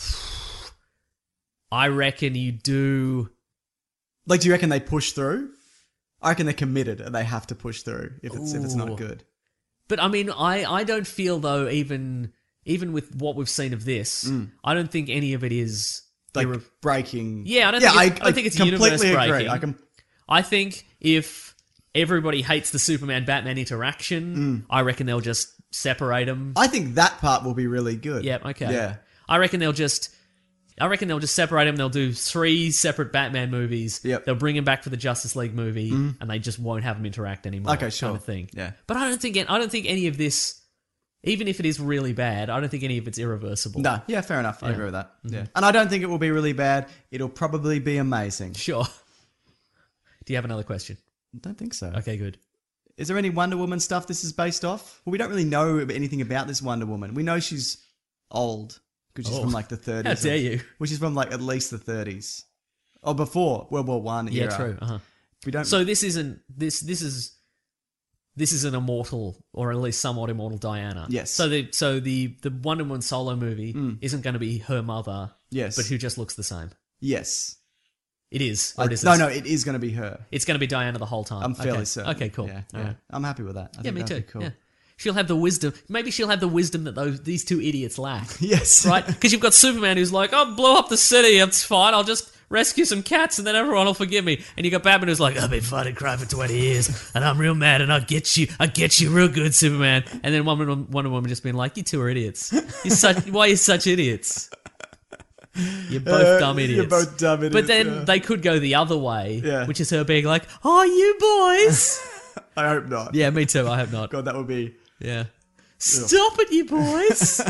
I reckon you do. Like, do you reckon they push through? I reckon they're committed and they have to push through if it's if it's Ooh. not good. But I mean, I, I don't feel though, even even with what we've seen of this, I don't think any of it is Like irre- breaking. Yeah, I don't yeah, think it's- I, I don't think it's completely universe agree. breaking. I can. I think if everybody hates the Superman Batman interaction, I reckon they'll just separate them. I think that part will be really good. Yeah, okay. Yeah. I reckon they'll just. I reckon they'll just separate them. They'll do three separate Batman movies. Yep. They'll bring him back for the Justice League movie, and they just won't have them interact anymore. Okay, sure. Kind of thing. Yeah. But I don't think. I don't think any of this, even if it is really bad, I don't think any of it's irreversible. No. Yeah. Fair enough. I Yeah. agree with that. Yeah. And I don't think it will be really bad. It'll probably be amazing. Sure. Do you have another question? I don't think so. Okay, good. Is there any Wonder Woman stuff this is based off? Well, we don't really know anything about this Wonder Woman. We know she's old because she's Oh. from like the thirties. How dare you? Well, she's from like at least the thirties. Or before World War One Yeah, era. true. Uh-huh. We don't. So this isn't this this is this is an immortal or at least somewhat immortal Diana. Yes. So the so the the Wonder Woman solo movie isn't going to be her mother. Yes. But who just looks the same. yes. It is. Or I- it isn't. no, no, it is going to be her. It's going to be Diana the whole time. I'm fairly okay. certain. Okay, cool. Yeah, All yeah. right. I'm happy with that. I Yeah, think me that'd too. be cool. Yeah. She'll have the wisdom. Maybe she'll have the wisdom that those these two idiots lack. Yes. Right? Because you've got Superman who's like, "Oh, blow up the city. It's fine. I'll just rescue some cats, and then everyone will forgive me." And you got Batman who's like, "I've been fighting crime for twenty years, and I'm real mad, and I'll get you. I'll get you real good, Superman." And then Wonder Woman, Wonder Woman just being like, "You two are idiots. You're such. Why are you such idiots? You're both Uh, dumb idiots. You're both dumb idiots. But then yeah. they could go the other way, Yeah. which is her being like, "Oh, you boys." I hope not. Yeah, me too. I hope not. God, that would be. Yeah. Stop it, you boys.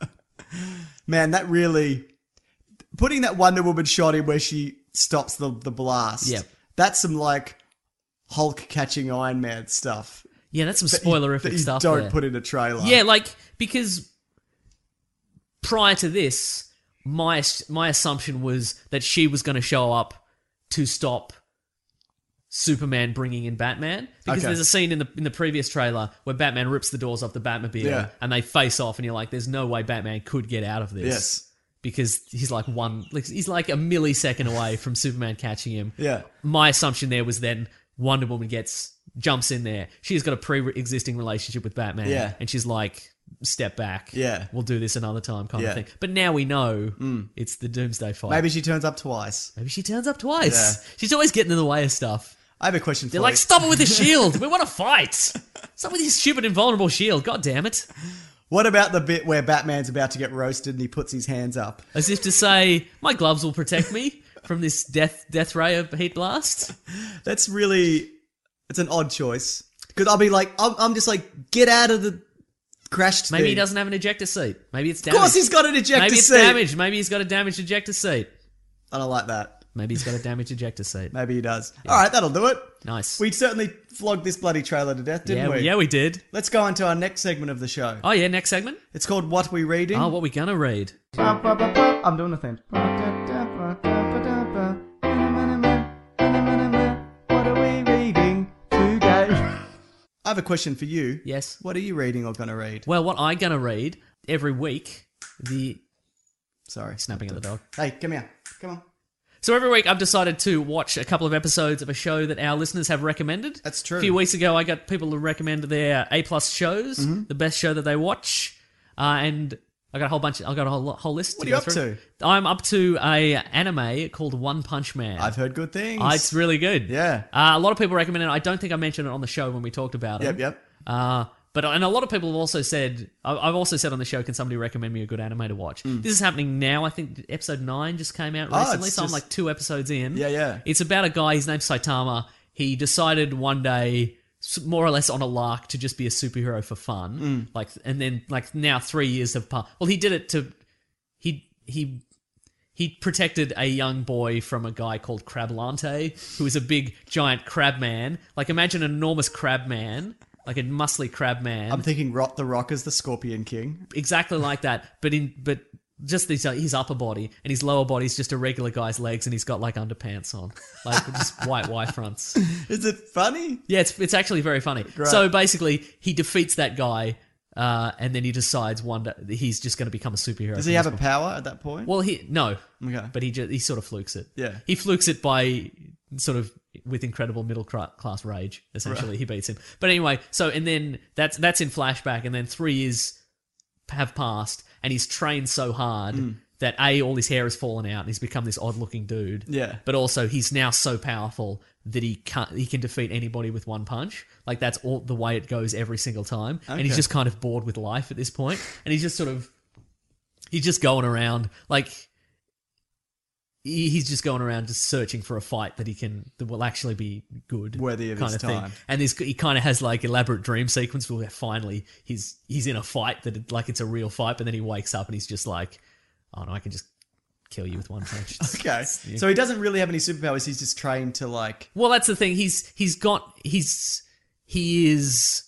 Man, that really. Putting that Wonder Woman shot in where she stops the, the blast. Yep. That's some like Hulk catching Iron Man stuff. Yeah, that's some that you- spoilerific that you stuff. don't there. put in a trailer. Yeah, like because prior to this, my my assumption was that she was going to show up to stop Superman bringing in Batman, because Okay. there's a scene in the in the previous trailer where Batman rips the doors off the Batmobile Yeah. and they face off, and you're like, "There's no way Batman could get out of this." Yes. Because he's like one, like he's like a millisecond away from Superman catching him. Yeah. My assumption there was then Wonder Woman gets jumps in there. She's got a pre-existing relationship with Batman, Yeah. and she's like, "Step back, Yeah. we'll do this another time," kind Yeah. of thing. But now we know it's the Doomsday fight. Maybe she turns up twice. Maybe she turns up twice. Yeah. She's always getting in the way of stuff. I have a question for They're you. like, "Stop it with the shield. We want to fight. Stop with this stupid invulnerable shield. God damn it!" What about the bit where Batman's about to get roasted and he puts his hands up? As if to say, "My gloves will protect me from this death death ray of heat blast." That's really, it's an odd choice. Because I'll be like, I'm, I'm just like, get out of the crashed Maybe thing. he doesn't have an ejector seat. Maybe it's Of damaged. course he's got an ejector Maybe it's seat. damaged. Maybe he's got a damaged ejector seat. I don't like that. Maybe he's got a damaged ejector seat. Maybe he does. All right, that'll do it. Nice. We certainly flogged this bloody trailer to death, didn't yeah, we? yeah, we did. Let's go on to our next segment of the show. Oh yeah, next segment. It's called What We Reading. Oh, what we gonna read? I'm doing the thing. What are we reading today? I have a question for you. Yes. What are you reading or going to read? Well, what I gonna read every week? The Sorry. snapping at the dog. Hey, come here. Come on. So every week I've decided to watch a couple of episodes of a show that our listeners have recommended. That's true. A few weeks ago, I got people to recommend their A plus shows, Mm-hmm. the best show that they watch, uh, and I got a whole bunch. I got a whole, whole list. What to are you go up through. to? I'm up to a anime called One Punch Man. I've heard good things. Uh, it's really good. Yeah. Uh, a lot of people recommend it. I don't think I mentioned it on the show when we talked about it. Yep, yep. Uh, but and a lot of people have also said, I- I've also said on the show, can somebody recommend me a good anime to watch? This is happening now. I think episode nine just came out Mm. Oh, recently, it's so I'm just- like two episodes in. Yeah, yeah. It's about a guy. His name's Saitama. He decided one day, s- more or less on a lark, to just be a superhero for fun. Mm. Like, and then like now three years have passed. Well, he did it to he he. He protected a young boy from a guy called Crablante, who is a big, giant crab man. Like, imagine an enormous crab man, like a muscly crab man. I'm thinking Rock the Rock as the Scorpion King. Exactly like that, but in but just his, his upper body, and his lower body's just a regular guy's legs, and he's got like underpants on, like just white Y fronts. Is it funny? Yeah, it's it's actually very funny. Great. So basically, he defeats that guy, uh, and then he decides one day he's just going to become a superhero. Does from he have this a point. power at that point? Well, he no, Okay. but he just, he sort of flukes it. Yeah. he flukes it by sort of with incredible middle cra- class rage. Essentially, he beats him. But anyway, so and then that's that's in flashback, and then three years have passed, and he's trained so hard Mm. that a all his hair has fallen out, and he's become this odd looking dude. Yeah. but also he's now so powerful that he can he can defeat anybody with one punch. Like that's all the way it goes every single time, and he's Okay. just kind of bored with life at this point, and he's just sort of he's just going around like he- he's just going around just searching for a fight that he can that will actually be good, Worthy of kind his of thing. time. And this he kind of has like elaborate dream sequence where finally he's he's in a fight that it, like it's a real fight, but then he wakes up and he's just like, oh no, I can just kill you with one punch. It's- Okay. yeah. So he doesn't really have any superpowers. He's just trained to like. Well, that's the thing. He's he's got he's he is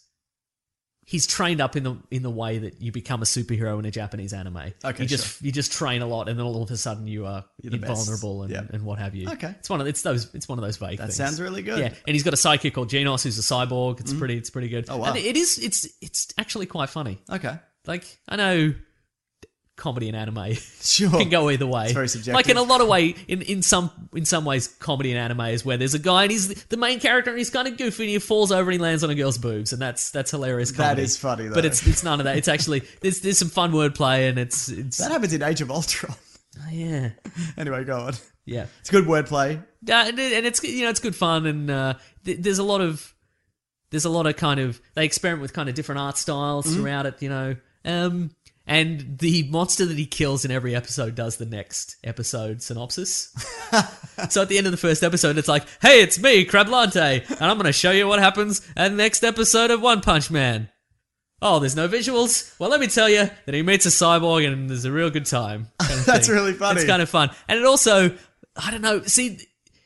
he's trained up in the in the way that you become a superhero in a Japanese anime. Okay, you just you just train a lot, and then all of a sudden you are You're the best. invulnerable and, Yeah. and what have you. Okay. it's one of it's those it's one of those vague That things. sounds really good. Yeah, and he's got a sidekick called Genos, who's a cyborg. It's pretty it's pretty good. Oh, wow. And it is it's it's actually quite funny. Okay. Like I know comedy and anime Sure. can go either way. It's very subjective. Like in a lot of way, in, in some in some ways, comedy and anime is where there's a guy and he's the main character and he's kind of goofy and he falls over and he lands on a girl's boobs, and that's that's hilarious comedy. That is funny, though. But it's it's none of that. It's actually there's there's some fun wordplay and it's it's That happens in Age of Ultron. oh, yeah Anyway, go on. yeah. It's good wordplay. Uh, and it- and it's you know it's good fun, and uh, th- there's a lot of there's a lot of kind of they experiment with kind of different art styles Mm-hmm. throughout it, you know. Um, and the monster that he kills in every episode does the next episode synopsis. So at the end of the first episode, it's like, "Hey, it's me, Crablante, and I'm going to show you what happens at the next episode of One Punch Man." Oh, there's no visuals? Well, let me tell you that he meets a cyborg and there's a real good time. kind of That's thing. really funny. It's kind of fun. And it also, I don't know, see,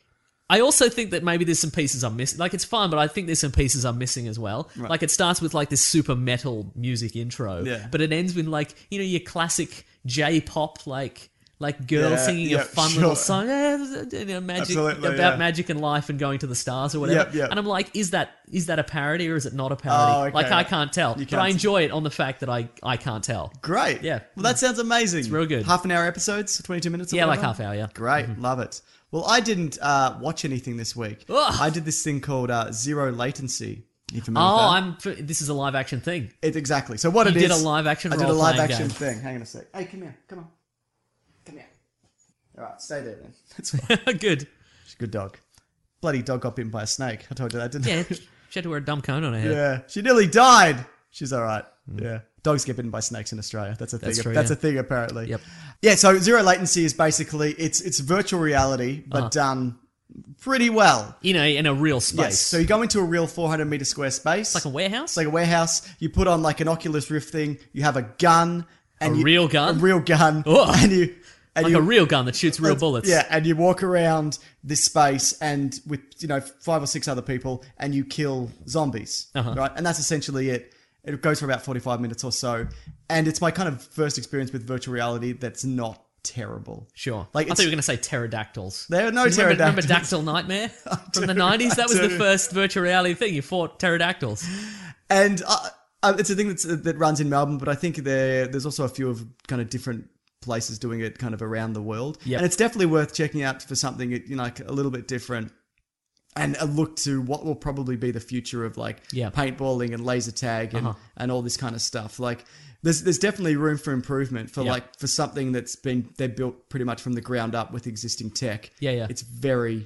I also think that maybe there's some pieces I'm missing. Like, it's fun, but I think there's some pieces I'm missing as well. Like, it starts with, like, this super metal music intro. Yeah. But it ends with, like, you know, your classic J-pop, like... Like girls Yeah, singing yeah, a fun sure. little song, eh, you know, magic Absolutely, about yeah. magic and life and going to the stars or whatever. Yep, yep. And I'm like, is that is that a parody or is it not a parody? Oh, okay. Like I can't tell, You but I can't- enjoy it on the fact that I I can't tell. Great. Yeah. Well, that sounds amazing. It's real good. Half an hour episodes, twenty-two minutes or Yeah, like whatever? half hour. Yeah. Great. Love it. Well, I didn't uh, watch anything this week. Ugh. I did this thing called uh, Zero Latency. You familiar Oh, with that? I'm. This is a live action thing. It, exactly. So what You it did is... a live action I did a live role-playing action game. thing. Hang on a sec. Hey, come here. Come on. Come here. All right, stay there then. That's fine. Good. She's a good dog. Bloody dog got bitten by a snake. I told you that, didn't Yeah, I? she had to wear a dumb cone on her head. Yeah. She nearly died. She's all right. Yeah. Dogs get bitten by snakes in Australia. That's a thing. That's true, That's yeah. a thing, apparently. Yep. Yeah, so Zero Latency is basically, it's it's virtual reality, but Uh-huh. done pretty well. You know, in a real space. Yes. So you go into a real four hundred meter square space. like a warehouse. It's like a warehouse. You put on like an Oculus Rift thing. You have a gun. And A you, real gun? A real gun. Ugh. And you... And like you, a real gun that shoots real bullets. Yeah, and you walk around this space and with, you know, five or six other people and you kill zombies, Uh-huh. right? And that's essentially it. It goes for about forty-five minutes or so. And it's my kind of first experience with virtual reality that's not terrible. Sure. Like, I it's- thought you were going to say pterodactyls. There are no remember, Remember pterodactyls. Dactyl Nightmare from the do, nineties? That I was the do. first virtual reality thing. You fought pterodactyls. And uh, uh, it's a thing that's, that runs in Melbourne, but I think there there's also a few of kind of different places doing it kind of around the world. Yep. And it's definitely worth checking out for something, you know, like a little bit different. and a look to what will probably be the future of like Yeah. paintballing and laser tag and, Uh-huh. and all this kind of stuff. Like there's there's definitely room for improvement for Yeah. like for something that's been they built pretty much from the ground up with existing tech. Yeah, yeah. It's very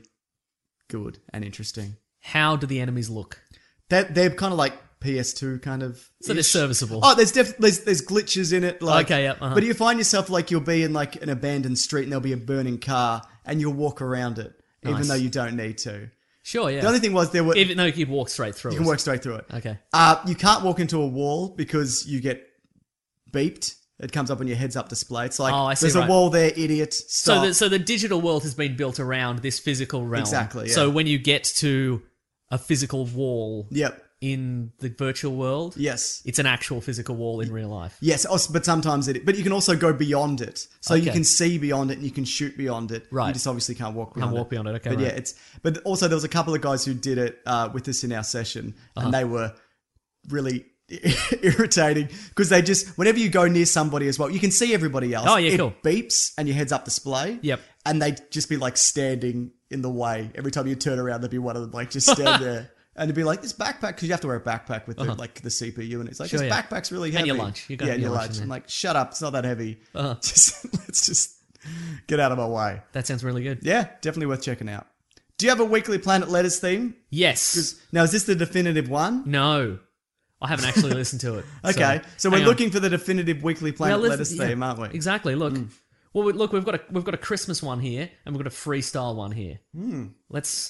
good and interesting. How do the enemies look? They're, they're kind of like P S two kind of. So they're serviceable. Oh, there's def- there's there's glitches in it. Like, Okay, yep, uh-huh. But you find yourself like you'll be in like an abandoned street and there'll be a burning car and you'll walk around it even Nice. though you don't need to. Sure, yeah. The only thing was there were Even though you can walk straight through you it. can walk straight through it. Okay. Uh, you can't walk into a wall because you get beeped. It comes up on your heads up display. It's like Oh, I see, there's right. a wall there, idiot. So Stop. the, so the digital world has been built around this physical realm. Exactly, yeah. So when you get to a physical wall Yep. in the virtual world, Yes. it's an actual physical wall in real life. Yes, also- but sometimes it. But you can also go beyond it, so you Okay. can see beyond it and you can shoot beyond it. Right. You just obviously can't walk beyond Can't it. walk beyond it, okay, But yeah, right. it's. But also there was a couple of guys who did it uh, with us in our session, Uh-huh. and they were really irritating because they just whenever you go near somebody as well, you can see everybody else. Oh, yeah, it cool. beeps and your heads up display. Yep. And they'd just be like standing in the way every time you turn around. There'd be one of them like just stand there. And it'd be like, this backpack, because you have to wear a backpack with the, like the C P U, and it's like, Uh-huh. Sure, this yeah. backpack's really And heavy. your lunch. You got yeah, and your your lunch lunch. in I'm there. like, shut up, it's not that heavy. Uh-huh. Just let's just get out of my way. That sounds really good. Yeah, definitely worth checking out. Do you have a Weekly Planet Letters theme? Yes. Now, is this the definitive one? No. I haven't actually listened to it. Okay, so, we're hang on. looking for the definitive Weekly Planet Well, Letters let's- yeah, theme, aren't we? Exactly. Look. Well, we- look, we've got a we've got a Christmas one here, and we've got a freestyle one here. Hmm. Let's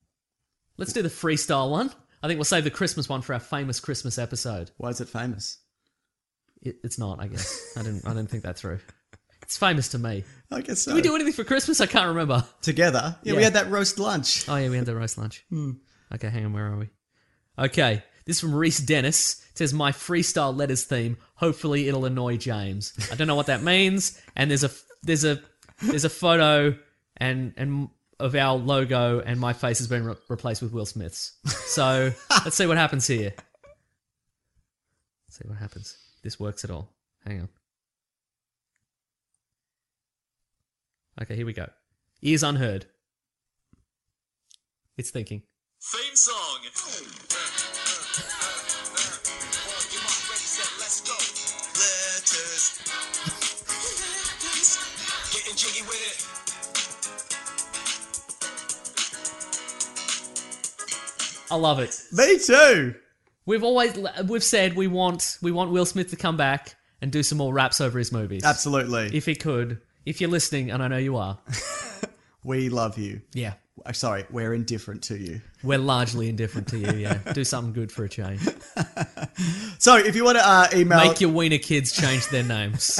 let's do the freestyle one. I think we'll save the Christmas one for our famous Christmas episode. Why is it famous? It, it's not, I guess. I didn't I didn't think that through. It's famous to me. I guess so. Did we do anything for Christmas? I can't remember. Together? Yeah, we Yeah. had that roast lunch. Oh yeah, we had the roast lunch. Okay, hang on, where are we? Okay, this is from Reese Dennis. It says, my freestyle letters theme. Hopefully it'll annoy James. I don't know what that means. And there's a there's a there's a photo and and of our logo, and my face has been re- replaced with Will Smith's. So let's see what happens here. Let's see what happens. This works at all. Hang on. Okay, here we go. Ears unheard. It's thinking. Theme song. Letters. Getting jiggy with it. I love it. Me too. We've always we've said we want we want Will Smith to come back and do some more raps over his movies. Absolutely. If he could. If you're listening, and I know you are. We love you. Yeah. Uh, Sorry, we're indifferent to you. We're largely indifferent to you, yeah. Do something good for a change. So if you want to uh, email... Make your wiener kids change their names.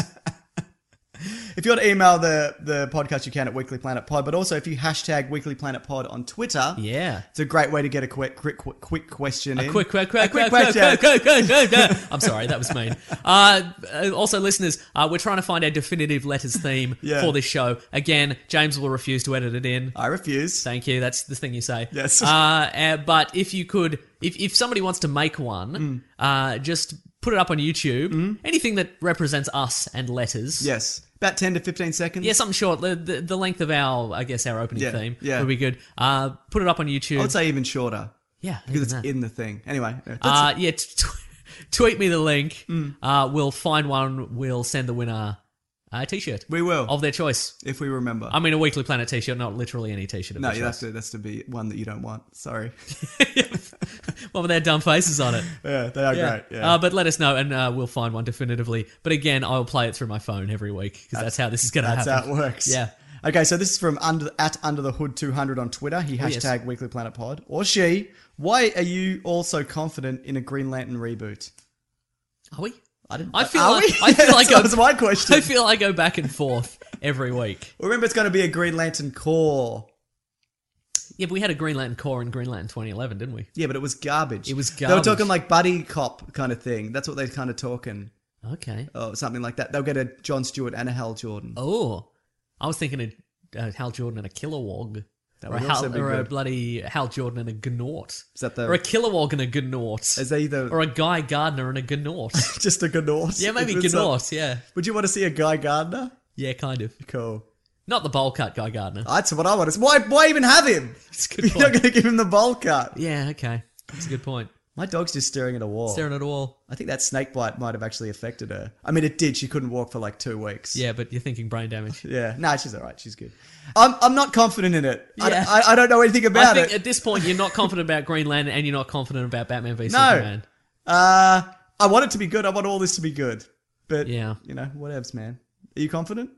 If you want to email the, the podcast, you can at Weekly Planet Pod. But also, if you hashtag Weekly Planet Pod on Twitter, Yeah. it's a great way to get a quick quick, quick, quick question A in. quick, quick, quick, A quick quick, quick, question. quick, quick, quick, quick, quick. I'm sorry, that was mean. Uh, uh, also, listeners, uh, we're trying to find our definitive letters theme Yeah. for this show. Again, James will refuse to edit it in. I refuse. Thank you. That's the thing you say. Yes. Uh, uh, but if you could, if, if somebody wants to make one, Mm. uh, just put it up on YouTube. Anything that represents us and letters. Yes. About ten to fifteen seconds. Yeah, something short. The, the, the length of our, I guess, our opening Yeah, theme yeah. would be good. Uh, put it up on YouTube. I would say even shorter. yeah, Because it's even that. in the thing. Anyway. That's Uh, yeah, t- t- tweet me the link. Mm. Uh, we'll find one. We'll send the winner a t-shirt we will. of their choice. if we remember. I mean, a Weekly Planet t-shirt, not literally any t-shirt of no, their that's choice. to, that's to be one that you don't want. Sorry. One with their dumb faces on it. yeah, they are great. Yeah. Uh, but let us know, and uh, we'll find one definitively. But again, I'll play it through my phone every week because that's, how this is going to That's happen. how it works. Yeah. Okay, so this is from under at Under the Hood two hundred on Twitter. He Oh, yes. hashtag Weekly Planet Pod. Or she. Why are you all so confident in a Green Lantern reboot? Are we? I didn't. I feel are like we? I feel like that I, was my question. I feel I go back and forth every week. Remember, it's going to be a Green Lantern core. Yeah, but we had a Green Lantern core in Green Lantern twenty eleven, didn't we? Yeah, but it was garbage. It was They were garbage. talking like buddy cop kind of thing. That's what they're kind of talking. Okay. Or something like that. They'll get a Jon Stewart and a Hal Jordan. Oh, I was thinking of uh, Hal Jordan and a Kilowog. That Or, a would Hal, also be or a good. bloody Hal Jordan and a Gnaut. Is that the- Or a Kilowog and a Gnaut. Is they either Or a Guy Gardner and a Gnaut. just a Gnaut? yeah, maybe If it's a- Gnaut, yeah. Would you want to see a Guy Gardner? Yeah, kind of. Cool. Not the bowl cut, Guy Gardner. That's what I want. to Why, why even have him? That's a good You're point. not going to give him the bowl cut. Yeah, okay. That's a good point. My dog's just staring at a wall. Staring at a wall. I think that snake bite might have actually affected her. I mean, it did. She couldn't walk for like two weeks. Yeah, but you're thinking brain damage. Yeah. No, she's all right. She's good. I'm, I'm not confident in it. Yeah. I, I, I don't know anything I about think it. at this point you're not confident about Green Lantern and you're not confident about Batman v No. Superman. Uh, I want it to be good. I want all this to be good. But, Yeah. you know, whatevs, man. Are you confident?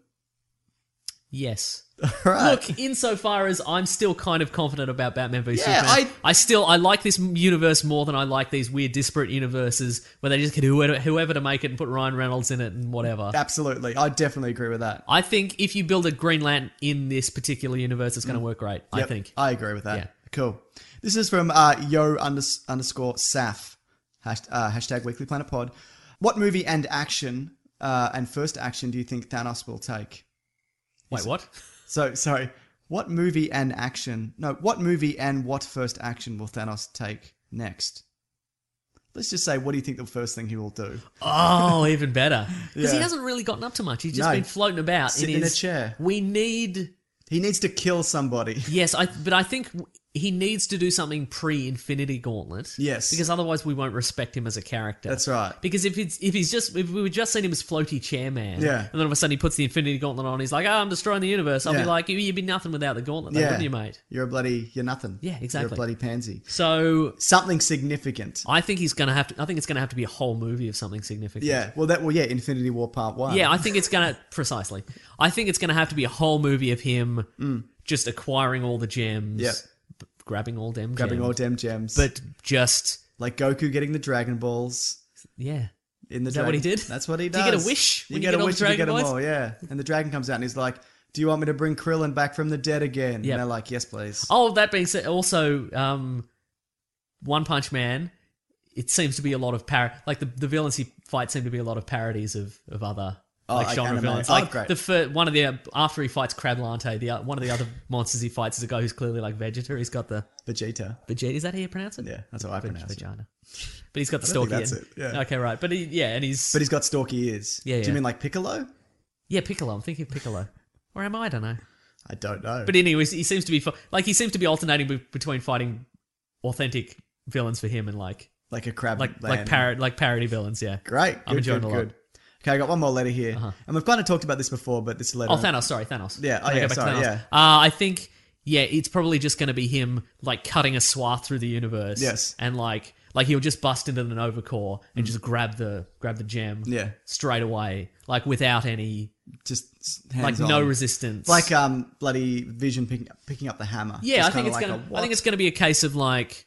Yes. All right. Look, insofar as I'm still kind of confident about Batman v Yeah, Superman, I- I still I like this universe more than I like these weird disparate universes where they just get whoever, whoever to make it and put Ryan Reynolds in it and whatever. Absolutely. I definitely agree with that. I think if you build a Green Lantern in this particular universe, it's going to work great. I Yep, think. I agree with that. Yeah. Cool. This is from uh, yo unders- underscore saf, hash- uh, hashtag Weekly Planet Pod. What movie and action uh, and first action do you think Thanos will take? Wait, what? So, sorry. What movie and action? No, what movie and what first action will Thanos take next? Let's just say, what do you think the first thing he will do? Oh, even better. Because he Yeah. hasn't really gotten up to much. He's just No. been floating about. Sitting in a chair. We need... He needs to kill somebody. Yes, I. but I think he needs to do something pre-Infinity Gauntlet. Yes. Because otherwise we won't respect him as a character. That's right. Because if it's if he's just if we were just seen him as floaty chairman, Yeah. and then all of a sudden he puts the Infinity Gauntlet on, he's like, "Oh, I'm destroying the universe." I'll Yeah. be like, "You'd be nothing without the gauntlet, though, Yeah. wouldn't you, mate?" You're a bloody, you're nothing. Yeah, You're a exactly. bloody pansy. So Something significant. I think he's gonna have to. I think it's gonna have to be a whole movie of something significant. Yeah. Well, that. Well, yeah. Infinity War Part One. Yeah, I think it's gonna precisely. I think it's gonna have to be a whole movie of him just acquiring all the gems, Mm. Yep. b- grabbing all them, Grabbing gems, all damn gems. but just like Goku getting the Dragon Balls yeah. in the. Is that what he Dragon- did? That's what he Do does. you get a wish You when you get get a all wish the if you get Dragon them Balls? all. Yeah. And the dragon comes out and he's like, "Do you want me to bring Krillin back from the dead again?" Yep. And they're like, "Yes, please." Oh, that being said, also um, One Punch Man. It seems to be a lot of par like the the villains he fights seem to be a lot of parodies of of other. Oh, like like genre anime. villains, Oh, like great. the fir- one of the after he fights Crablanté, the o- one of the other monsters he fights is a guy who's clearly like Vegeta. He's got the Vegeta. Vegeta. Is that how you pronounce it? Yeah, that's how I pronounce it. Vagina. But he's got the I don't stalky. think that's end. it, yeah. Okay, right. But he, yeah, and he's But he's got stalky ears. Yeah, Do yeah. you mean like Piccolo? yeah Piccolo. I'm thinking of Piccolo, or am I? I don't know. I don't know. But anyways, he seems to be fi- like he seems to be alternating be- between fighting authentic villains for him and like like a crab. like land. like parrot like parody villains. Yeah. Great. I'm Good, enjoying good, it a lot. good. Okay, I got one more letter here, Uh-huh. and we've kind of talked about this before, but this letter. Oh, Thanos. Sorry, Thanos. Yeah, Can oh, I yeah, go back to sorry, Thanos? yeah. Uh, I think yeah, it's probably just going to be him like cutting a swath through the universe. Yes. And like like he'll just bust into the Nova Core and just grab the grab the gem. Yeah. Straight away, like without any Just like hands no on. resistance. Like um, bloody Vision picking picking up the hammer. Yeah, Just I think kinda it's like gonna. a, I what? think it's gonna be a case of like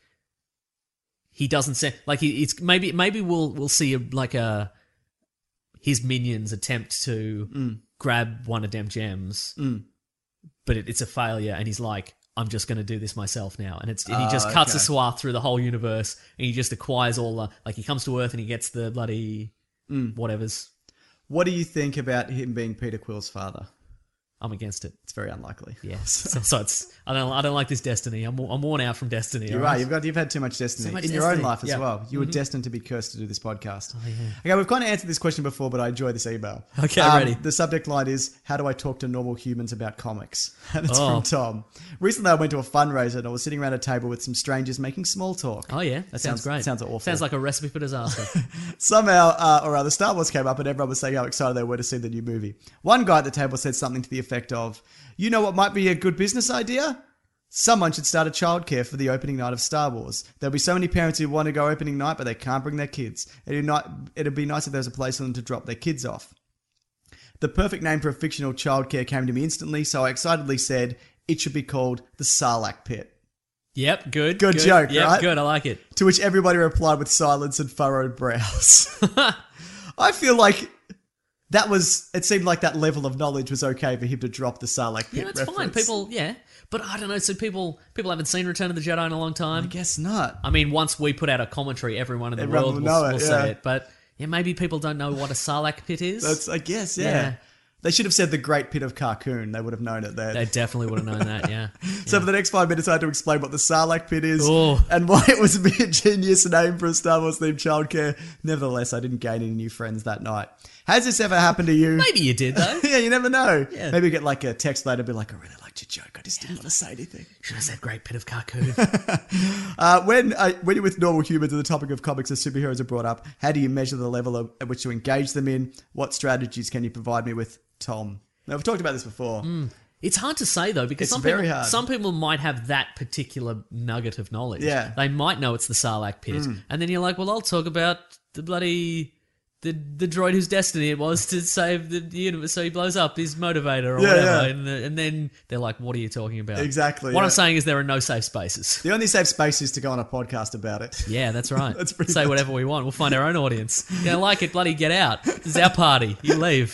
he doesn't say like he. It's maybe maybe we'll we'll see a, like a his minions attempt to Mm. grab one of them gems, but it, it's a failure, and he's like, I'm just gonna do this myself now, and it's and he just Ah, cuts okay. a swath through the whole universe, and he just acquires all the like he comes to Earth and he gets the bloody Mm. whatever's. What do you think about him being Peter Quill's father? I'm against it. It's very unlikely. Yeah, so, so it's I don't I don't like this Destiny. I'm I'm worn out from Destiny. You're all right. You've got you've had too much destiny So much in your own destiny. life as Yeah. well. You were Mhm. destined to be cursed to do this podcast. Oh, yeah. Okay, we've kind of answered this question before, but I enjoy this email. Um, Okay, ready. The subject line is, "How do I talk to normal humans about comics?" And it's Oh. from Tom. Recently, I went to a fundraiser and I was sitting around a table with some strangers making small talk. Oh yeah, That sounds sounds- great. sounds awful. Sounds like a recipe for disaster. Somehow, uh, or rather, Star Wars came up and everyone was saying how excited they were to see the new movie. One guy at the table said something to the effect of, "You know what might be a good business idea? Someone should start a childcare for the opening night of Star Wars. There'll be so many parents who want to go opening night, but they can't bring their kids. It'd, not, it'd be nice if there was a place for them to drop their kids off." The perfect name for a fictional childcare came to me instantly, so I excitedly said it should be called the Sarlacc Pit. Yep, good. Good joke, yep, right? Good, I like it. To which everybody replied with silence and furrowed brows. I feel like that was, it seemed like that level of knowledge was okay for him to drop the Sarlacc Pit Yeah, that's reference. fine. People, yeah, but I don't know. So people, people haven't seen Return of the Jedi in a long time. I guess not. I mean, once we put out a commentary, everyone in the Everyone world will will, know it, will yeah. say it. But yeah, maybe people don't know what a Sarlacc pit is. That's, I guess, yeah. Yeah. They should have said the Great Pit of Carcoon. They would have known it then. They definitely would have known that. Yeah. So for the next five minutes, I had to explain what the Sarlacc Pit is Oh. and why it was a genius name for a Star Wars themed childcare. Nevertheless, I didn't gain any new friends that night. Has this ever happened to you? Maybe you did, though. Yeah, you never know. Yeah. Maybe you get like a text later, be like, I really liked your joke. I just didn't want to say anything. Should have said great bit of carcoon. Uh, when uh, when you're with normal humans and the topic of comics or superheroes are brought up, how do you measure the level of, at which you engage them in? What strategies can you provide me with, Tom? Now, we've talked about this before. It's hard to say, though, because It's some very people, hard. some people might have that particular nugget of knowledge. Yeah. They might know it's the Sarlacc pit. And then you're like, well, I'll talk about the bloody... The, the droid whose destiny it was to save the universe, so he blows up his motivator or Yeah, whatever. yeah. And, the, and then they're like, what are you talking about? Exactly, What yeah. I'm saying is there are no safe spaces. The only safe space is to go on a podcast about it. Yeah, that's right. That's pretty Say much- whatever we want. We'll find our own audience. You don't like it, bloody get out. This is our party. You leave.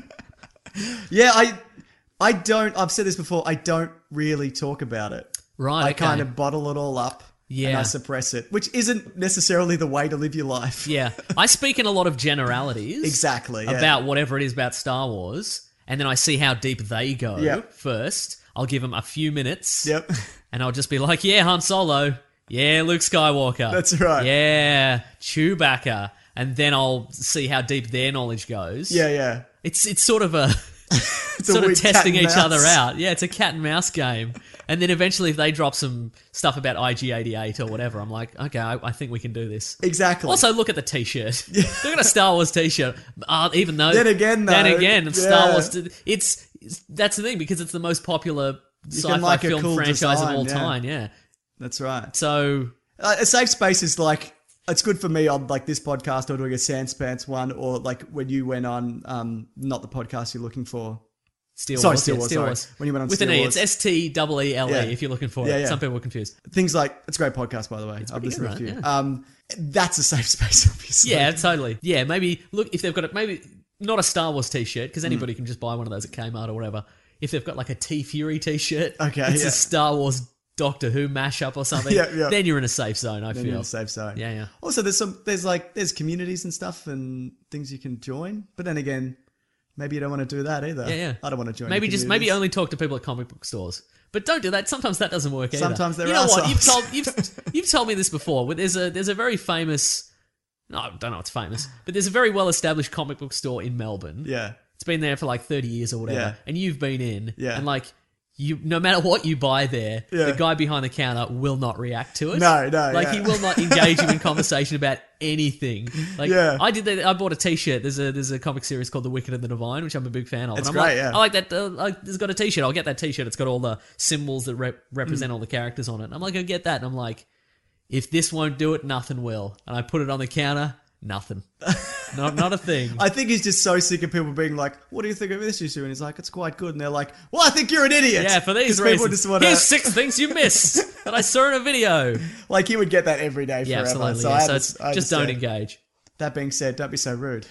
Yeah, I I don't, I've said this before, I don't really talk about it. Right, I okay. kind of bottle it all up and Yeah. I suppress it, which isn't necessarily the way to live your life. Yeah. I speak in a lot of generalities. Exactly, yeah. About whatever it is about Star Wars, and then I see how deep they go Yep. first. I'll give them a few minutes. Yep. And I'll just be like, yeah, Han Solo. Yeah, Luke Skywalker. That's right. Yeah, Chewbacca. And then I'll see how deep their knowledge goes. Yeah, yeah. It's it's sort of a It's a sort of weird cat testing and each mouse. other out. Yeah, it's a cat and mouse game. And then eventually if they drop some stuff about I G eighty-eight or whatever, I'm like, okay, I, I think we can do this. Exactly. Also, look at the T-shirt. Look at a Star Wars T-shirt. Uh, even though, Then again, though, then again, Star yeah. Wars. It's, it's that's the thing because it's the most popular sci-fi like a film cool franchise design, of all yeah. time. Yeah. That's right. So Uh, a safe space is like, it's good for me on like this podcast or doing a Sans Pants one, or like when you went on, um, not the podcast you're looking for. Steel Sorry, Wars. Steel yeah, Wars, Steel sorry. Wars. When you went on with Steel an E, Wars. it's S T E E L E Yeah. if you're looking for Yeah, it. yeah. Some people were confused. Things like, it's a great podcast, by the way. I've pretty listened good, to a few. right? Um, that's a safe space, obviously. Yeah, totally. Yeah, maybe look if they've got it. Maybe not a Star Wars T-shirt because anybody Mm. can just buy one of those at Kmart or whatever. If they've got like a T Fury T-shirt, Okay, it's yeah. a Star Wars Doctor Who mashup or something. Yeah, yeah. Then you're in a safe zone. I Then feel you're in a safe zone. Yeah, yeah. Also, there's some, there's like, there's communities and stuff and things you can join. But then again, maybe you don't want to do that either. Yeah, yeah. I don't want to join. Maybe any just maybe communities. only talk to people at comic book stores. But don't do that. Sometimes that doesn't work either. Sometimes they're You know what? You've arseholes. told you've you've told me this before. There's a there's a very famous. No, I don't know. It's famous, but there's a very well established comic book store in Melbourne. Yeah. It's been there for like thirty years or whatever, Yeah. and you've been in, Yeah. and like. You, no matter what you buy there, Yeah. the guy behind the counter will not react to it. No, no, Like yeah. he will not engage you in conversation about anything. Like Yeah. I did that. I bought a T-shirt. There's a there's a comic series called The Wicked and the Divine, which I'm a big fan of. It's and I'm great, like, yeah. I like that. Uh, like, it's got a T-shirt. I'll get that T-shirt. It's got all the symbols that rep- represent Mm. all the characters on it. And I'm like, I'll get that. And I'm like, if this won't do it, nothing will. And I put it on the counter. Nothing. Not not a thing. I think he's just so sick of people being like, what do you think of this issue? And he's like, it's quite good. And they're like, well, I think you're an idiot. Yeah, for these 'Cause people reasons. just wanna- Here's six things you missed that I saw in a video. Like, he would get that every day Yeah, forever. absolutely. So, yeah. I So under- it's, I just don't understand. engage. That being said, don't be so rude.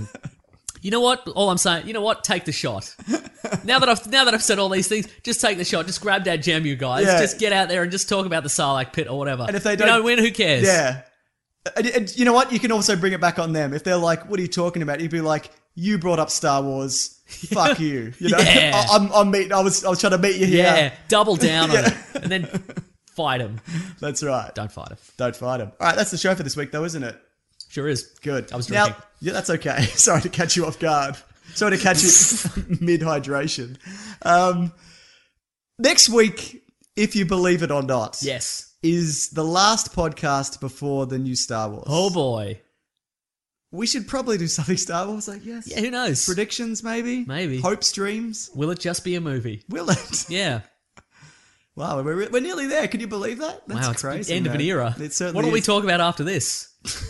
You know what? All I'm saying, you know what? Take the shot. now that I've now that I've said all these things, just take the shot. Just grab that gem, you guys. Yeah. Just get out there and just talk about the Sarlacc pit or whatever. And if they you don't- don't win, who cares? Yeah. And, and you know what? You can also bring it back on them. If they're like, what are you talking about? You'd be like, you brought up Star Wars. Fuck you. You know, Yeah. I, I'm, I'm meeting, I was, I was trying to meet you here. Yeah, double down on Yeah. it, and then fight him. That's right. Don't fight him. Don't fight him. All right, that's the show for this week, though, isn't it? Sure is. Good. I was now, drinking. yeah, that's okay. Sorry to catch you off guard. Sorry to catch you mid hydration. Um, next week, if you believe it or not, Yes. is the last podcast before the new Star Wars. Oh boy. We should probably do something Star Wars, I guess. Yeah. Who knows? Predictions, maybe. Maybe. Hopes, dreams. Will it just be a movie? Will it? Yeah. Wow, we're, we're nearly there. Can you believe that? That's wow. It's crazy. the end of an man. era. It certainly what will we is. talk about after this?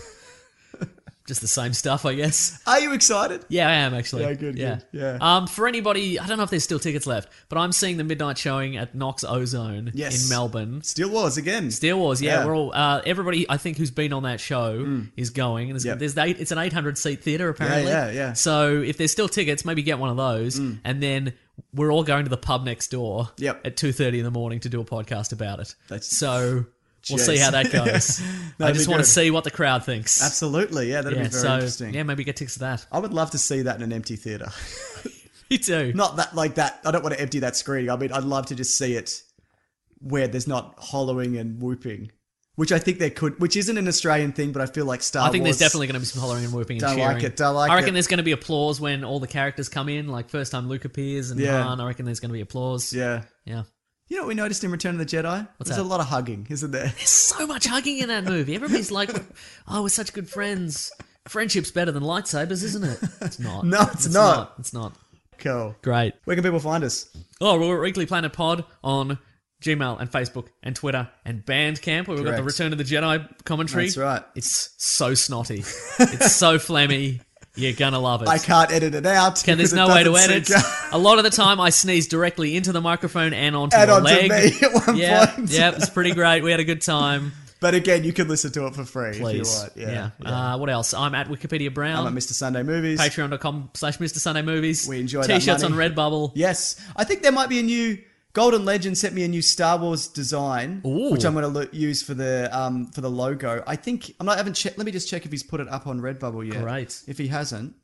Just the same stuff, I guess. Are you excited? Yeah, I am actually. Yeah, good, Yeah. good. Yeah. Um, for anybody, I don't know if there's still tickets left, but I'm seeing the midnight showing at Knox Ozone Yes. in Melbourne. Still Wars again. Steel Wars, yeah, Yeah. we're all. Uh, everybody, I think, who's been on that show is going. And there's, Yep. there's eight, it's an eight hundred seat theater apparently. yeah, yeah. So if there's still tickets, maybe get one of those, and then we're all going to the pub next door. Yep. At two thirty in the morning to do a podcast about it. That's- so we'll Jeez. see how that goes. I That'd just be want good. to see what the crowd thinks. Absolutely. Yeah, that'd Yeah, be very so interesting. yeah, maybe get tickets to that. I would love to see that in an empty theater. Me too. Not that like that. I don't want to empty that screen. I mean, I'd love to just see it where there's not hollowing and whooping. which I think there could, which isn't an Australian thing, but I feel like Star Wars. I think there's definitely going to be some hollering and whooping and Don't cheering. like it, don't like I reckon it. there's going to be applause when all the characters come in, like first time Luke appears and Yeah. Han. I reckon there's going to be applause. Yeah. Yeah. You know what we noticed in Return of the Jedi? What's There's that? a lot of hugging, isn't there? There's so much hugging in that movie. Everybody's like, oh, we're such good friends. Friendship's better than lightsabers, isn't it? It's not. No, it's not. It's not. Cool. Great. Where can people find us? Oh, we're at Weekly Planet Pod on Gmail and Facebook and Twitter and Bandcamp, where we've got the Correct. Return of the Jedi commentary. That's right. It's so snotty. It's so phlegmy. You're gonna love it. I can't edit it out. Can, there's because no it way to doesn't edit. sync up. A lot of the time, I sneeze directly into the microphone and onto And your onto leg. me at one yeah, point. yeah, it's pretty great. We had a good time. But again, you can listen to it for free Please, if you want. yeah. Yeah. Uh, what else? I'm at Wikipedia Brown. I'm at Mister Sunday Movies. Patreon.com slash Mister Sunday Movies. We enjoy that T-shirts on money. Redbubble. Yes. I think there might be a new... Golden Legend sent me a new Star Wars design, Ooh. which I'm going to lo- use for the um for the logo. I think I'm not. I haven't checked. Let me just check if he's put it up on Redbubble yet. Great. If he hasn't,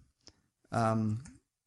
um,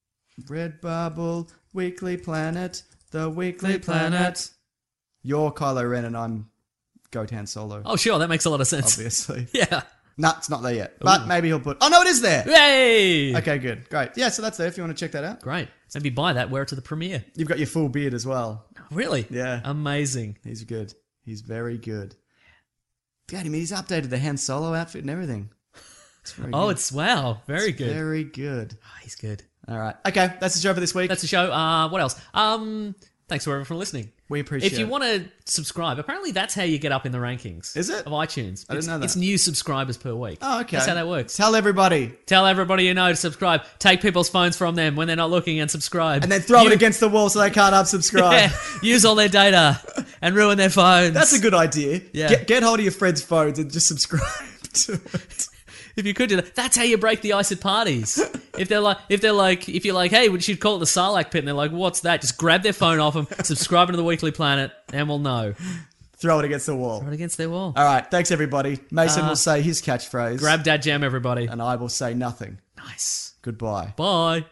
Redbubble Weekly Planet, the Weekly Planet. You're Kylo Ren and I'm Goat Han Solo. Oh, sure. That makes a lot of sense. Obviously. Yeah. Nah, it's not there yet. But maybe he'll put... Oh, no, it is there. Yay! Okay, good. Great. Yeah, so that's there if you want to check that out. Great. Maybe buy that, wear it to the premiere. You've got your full beard as well. Really? Yeah. Amazing. He's good. He's very good. God, I mean, he's updated the Han Solo outfit and everything. It's very Oh, good. it's wow. Very It's good. Very good. Oh, he's good. All right. Okay, that's the show for this week. That's the show. Uh, what else? Um, thanks for everyone for listening. We appreciate If you it. want to subscribe, apparently that's how you get up in the rankings. Is it? Of iTunes. I didn't it's, know that. It's new subscribers per week. Oh, okay. That's how that works. Tell everybody. Tell everybody you know to subscribe. Take people's phones from them when they're not looking and subscribe. And then throw You- it against the wall so they can't unsubscribe. Yeah, use all their data and ruin their phones. That's a good idea. Yeah. Get, get hold of your friends' phones and just subscribe to it. If you could do that, that's how you break the ice at parties. If they're like, if they're like, if you're like, hey, we should call it the Sarlacc pit, and they're like, what's that? Just grab their phone off them, subscribe to the Weekly Planet, and we'll know. Throw it against the wall. Right against their wall. All right. Thanks, everybody. Mason Uh, will say his catchphrase. Grab Dad Jam, everybody. And I will say nothing. Nice. Goodbye. Bye.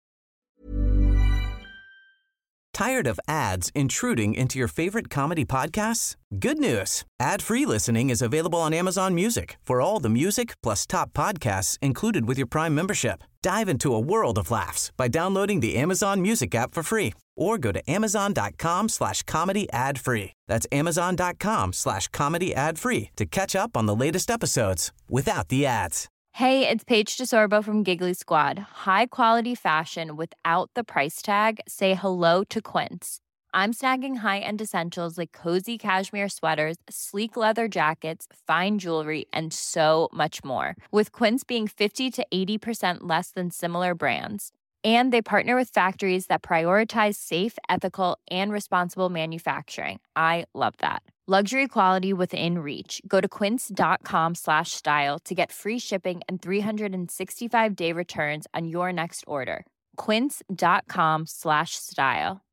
Tired of ads intruding into your favorite comedy podcasts? Good news. Ad-free listening is available on Amazon Music for all the music plus top podcasts included with your Prime membership. Dive into a world of laughs by downloading the Amazon Music app for free or go to amazon.com slash comedy ad free. That's amazon.com slash comedy ad free to catch up on the latest episodes without the ads. Hey, it's Paige DeSorbo from Giggly Squad. High quality fashion without the price tag. Say hello to Quince. I'm snagging high-end essentials like cozy cashmere sweaters, sleek leather jackets, fine jewelry, and so much more. With Quince being fifty to eighty percent less than similar brands. And they partner with factories that prioritize safe, ethical, and responsible manufacturing. I love that. Luxury quality within reach. Go to quince.com slash style to get free shipping and three sixty-five day returns on your next order. Quince.com slash style.